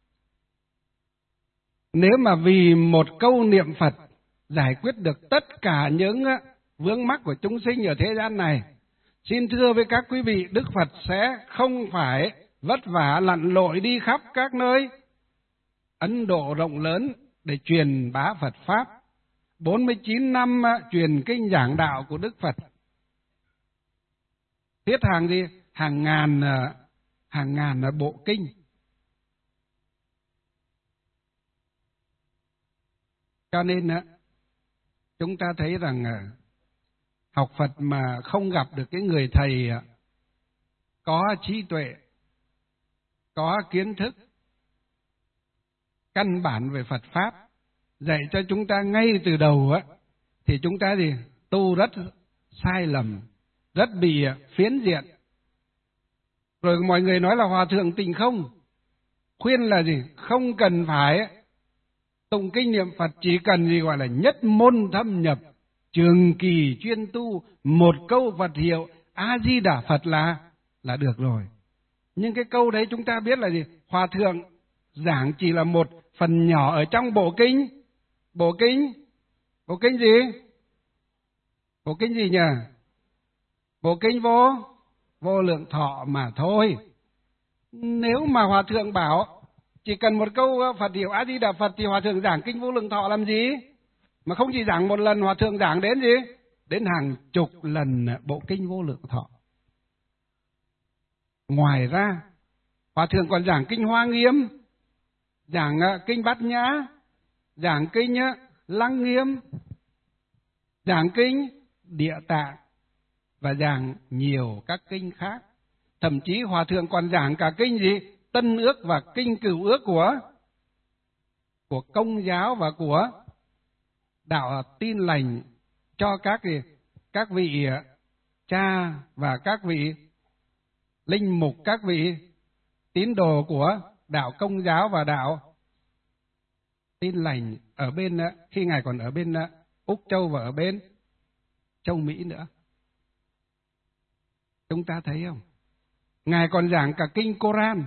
Nếu mà vì một câu niệm Phật giải quyết được tất cả những vướng mắc của chúng sinh ở thế gian này, xin thưa với các quý vị, Đức Phật sẽ không phải vất vả lặn lội đi khắp các nơi Ấn Độ rộng lớn để truyền bá Phật Pháp. bốn mươi chín năm truyền kinh giảng đạo của Đức Phật. Thiết hàng gì? Hàng ngàn, hàng ngàn bộ kinh. Cho nên chúng ta thấy rằng học Phật mà không gặp được cái người thầy có trí tuệ, có kiến thức căn bản về Phật Pháp, dạy cho chúng ta ngay từ đầu á, thì chúng ta gì? Tu rất sai lầm, rất bị phiến diện. Rồi mọi người nói là Hòa Thượng Tịnh Không khuyên là gì? Không cần phải tụng kinh niệm Phật, chỉ cần gì gọi là nhất môn thâm nhập, trường kỳ chuyên tu, một câu Phật hiệu A Di Đà Phật là là được rồi. Nhưng cái câu đấy chúng ta biết là gì? Hòa Thượng giảng chỉ là một phần nhỏ ở trong bộ kinh. Bộ kinh? Bộ kinh gì? Bộ kinh gì nhỉ? Bộ kinh vô vô lượng thọ mà thôi. Nếu mà Hòa Thượng bảo chỉ cần một câu Phật hiệu A Di Đà Phật thì Hòa Thượng giảng kinh vô lượng thọ làm gì? Mà không chỉ giảng một lần, Hòa Thượng giảng đến gì? Đến hàng chục lần bộ kinh Vô Lượng Thọ. Ngoài ra, Hòa Thượng còn giảng kinh Hoa Nghiêm, giảng kinh Bát Nhã, giảng kinh Lăng Nghiêm, giảng kinh Địa Tạng và giảng nhiều các kinh khác. Thậm chí Hòa Thượng còn giảng cả kinh gì? Tân Ước và kinh Cửu Ước của của Công giáo và của đạo Tin Lành cho các các vị cha và các vị linh mục, các vị tín đồ của đạo Công giáo và đạo Tin Lành ở bên, khi Ngài còn ở bên Úc Châu và ở bên châu Mỹ nữa. Chúng ta thấy không? Ngài còn giảng cả kinh Koran.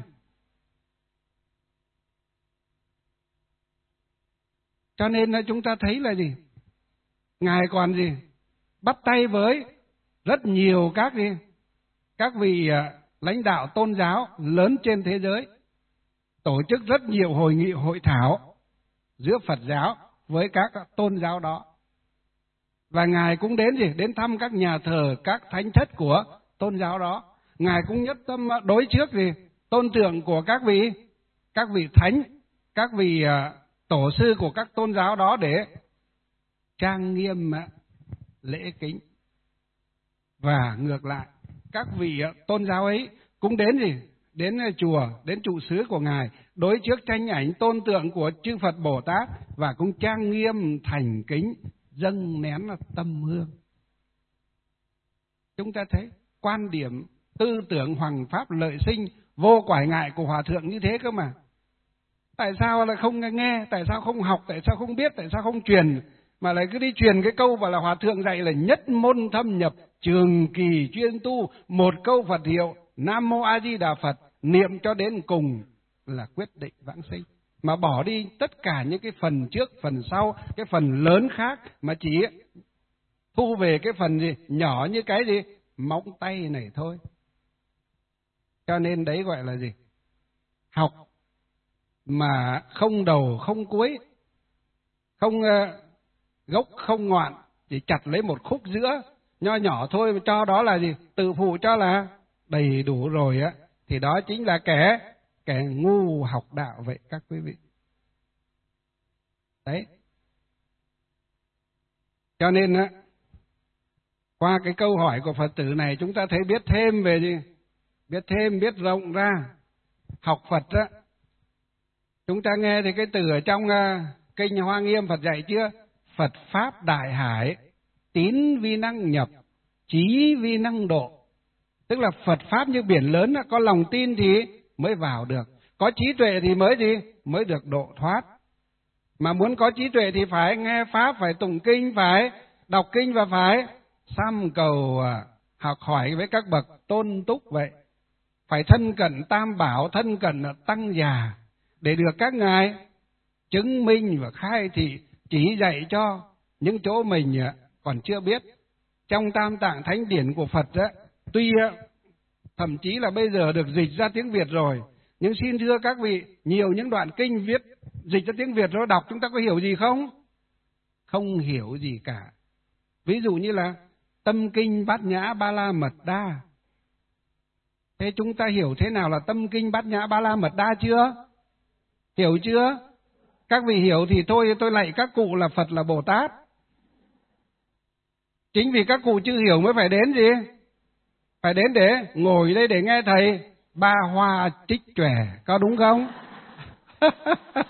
Cho nên chúng ta thấy là gì? Ngài còn gì? Bắt tay với rất nhiều các gì? Các vị lãnh đạo tôn giáo lớn trên thế giới, tổ chức rất nhiều hội nghị hội thảo giữa Phật giáo với các tôn giáo đó. Và Ngài cũng đến gì? Đến thăm các nhà thờ, các thánh thất của tôn giáo đó. Ngài cũng nhất tâm đối trước gì? Tôn tượng của các vị các vị thánh, các vị tổ sư của các tôn giáo đó để trang nghiêm lễ kính. Và ngược lại, các vị tôn giáo ấy cũng đến gì? Đến chùa, đến trụ xứ của Ngài, đối trước tranh ảnh tôn tượng của chư Phật Bồ Tát và cũng trang nghiêm thành kính dâng nén tâm hương. Chúng ta thấy quan điểm tư tưởng hoằng pháp lợi sinh vô quải ngại của Hòa Thượng như thế cơ mà. Tại sao lại không nghe, tại sao không học, tại sao không biết, tại sao không truyền, mà lại cứ đi truyền cái câu và là Hòa Thượng dạy là nhất môn thâm nhập, trường kỳ chuyên tu, một câu Phật hiệu Nam Mô A Di Đà Phật, niệm cho đến cùng là quyết định vãng sinh. Mà bỏ đi tất cả những cái phần trước, phần sau, cái phần lớn khác, mà chỉ thu về cái phần gì nhỏ như cái gì móng tay này thôi. Cho nên đấy gọi là gì? Học mà không đầu không cuối, không uh, gốc không ngọn, chỉ chặt lấy một khúc giữa nho nhỏ thôi, mà cho đó là gì? Tự phụ cho là đầy đủ rồi á, thì đó chính là kẻ kẻ ngu học đạo vậy các quý vị. Đấy. Cho nên á, qua cái câu hỏi của Phật tử này chúng ta thấy biết thêm về gì? Biết thêm, biết rộng ra. Học Phật á, chúng ta nghe thì cái từ ở trong uh, kinh Hoa Nghiêm Phật dạy chưa? Phật Pháp Đại Hải, tín vi năng nhập, trí vi năng độ. Tức là Phật Pháp như biển lớn, có lòng tin thì mới vào được, có trí tuệ thì mới gì? Mới được độ thoát. Mà muốn có trí tuệ thì phải nghe Pháp, phải tụng kinh, phải đọc kinh và phải sám cầu học hỏi với các bậc tôn túc vậy. Phải thân cận Tam Bảo, thân cận Tăng già để được các ngài chứng minh và khai thị, chỉ dạy cho những chỗ mình còn chưa biết. Trong Tam Tạng Thánh Điển của Phật á, tuy thậm chí là bây giờ được dịch ra tiếng Việt rồi, nhưng xin thưa các vị, nhiều những đoạn kinh viết dịch ra tiếng Việt rồi đọc chúng ta có hiểu gì không? Không hiểu gì cả. Ví dụ như là Tâm Kinh Bát Nhã Ba La Mật Đa. Thế chúng ta hiểu thế nào là Tâm Kinh Bát Nhã Ba La Mật Đa chưa? Hiểu chưa? Các vị hiểu thì thôi tôi lạy các cụ là Phật là Bồ Tát. Chính vì các cụ chưa hiểu mới phải đến gì? Phải đến để ngồi đây để nghe thầy ba hoa trích chòe, có đúng không?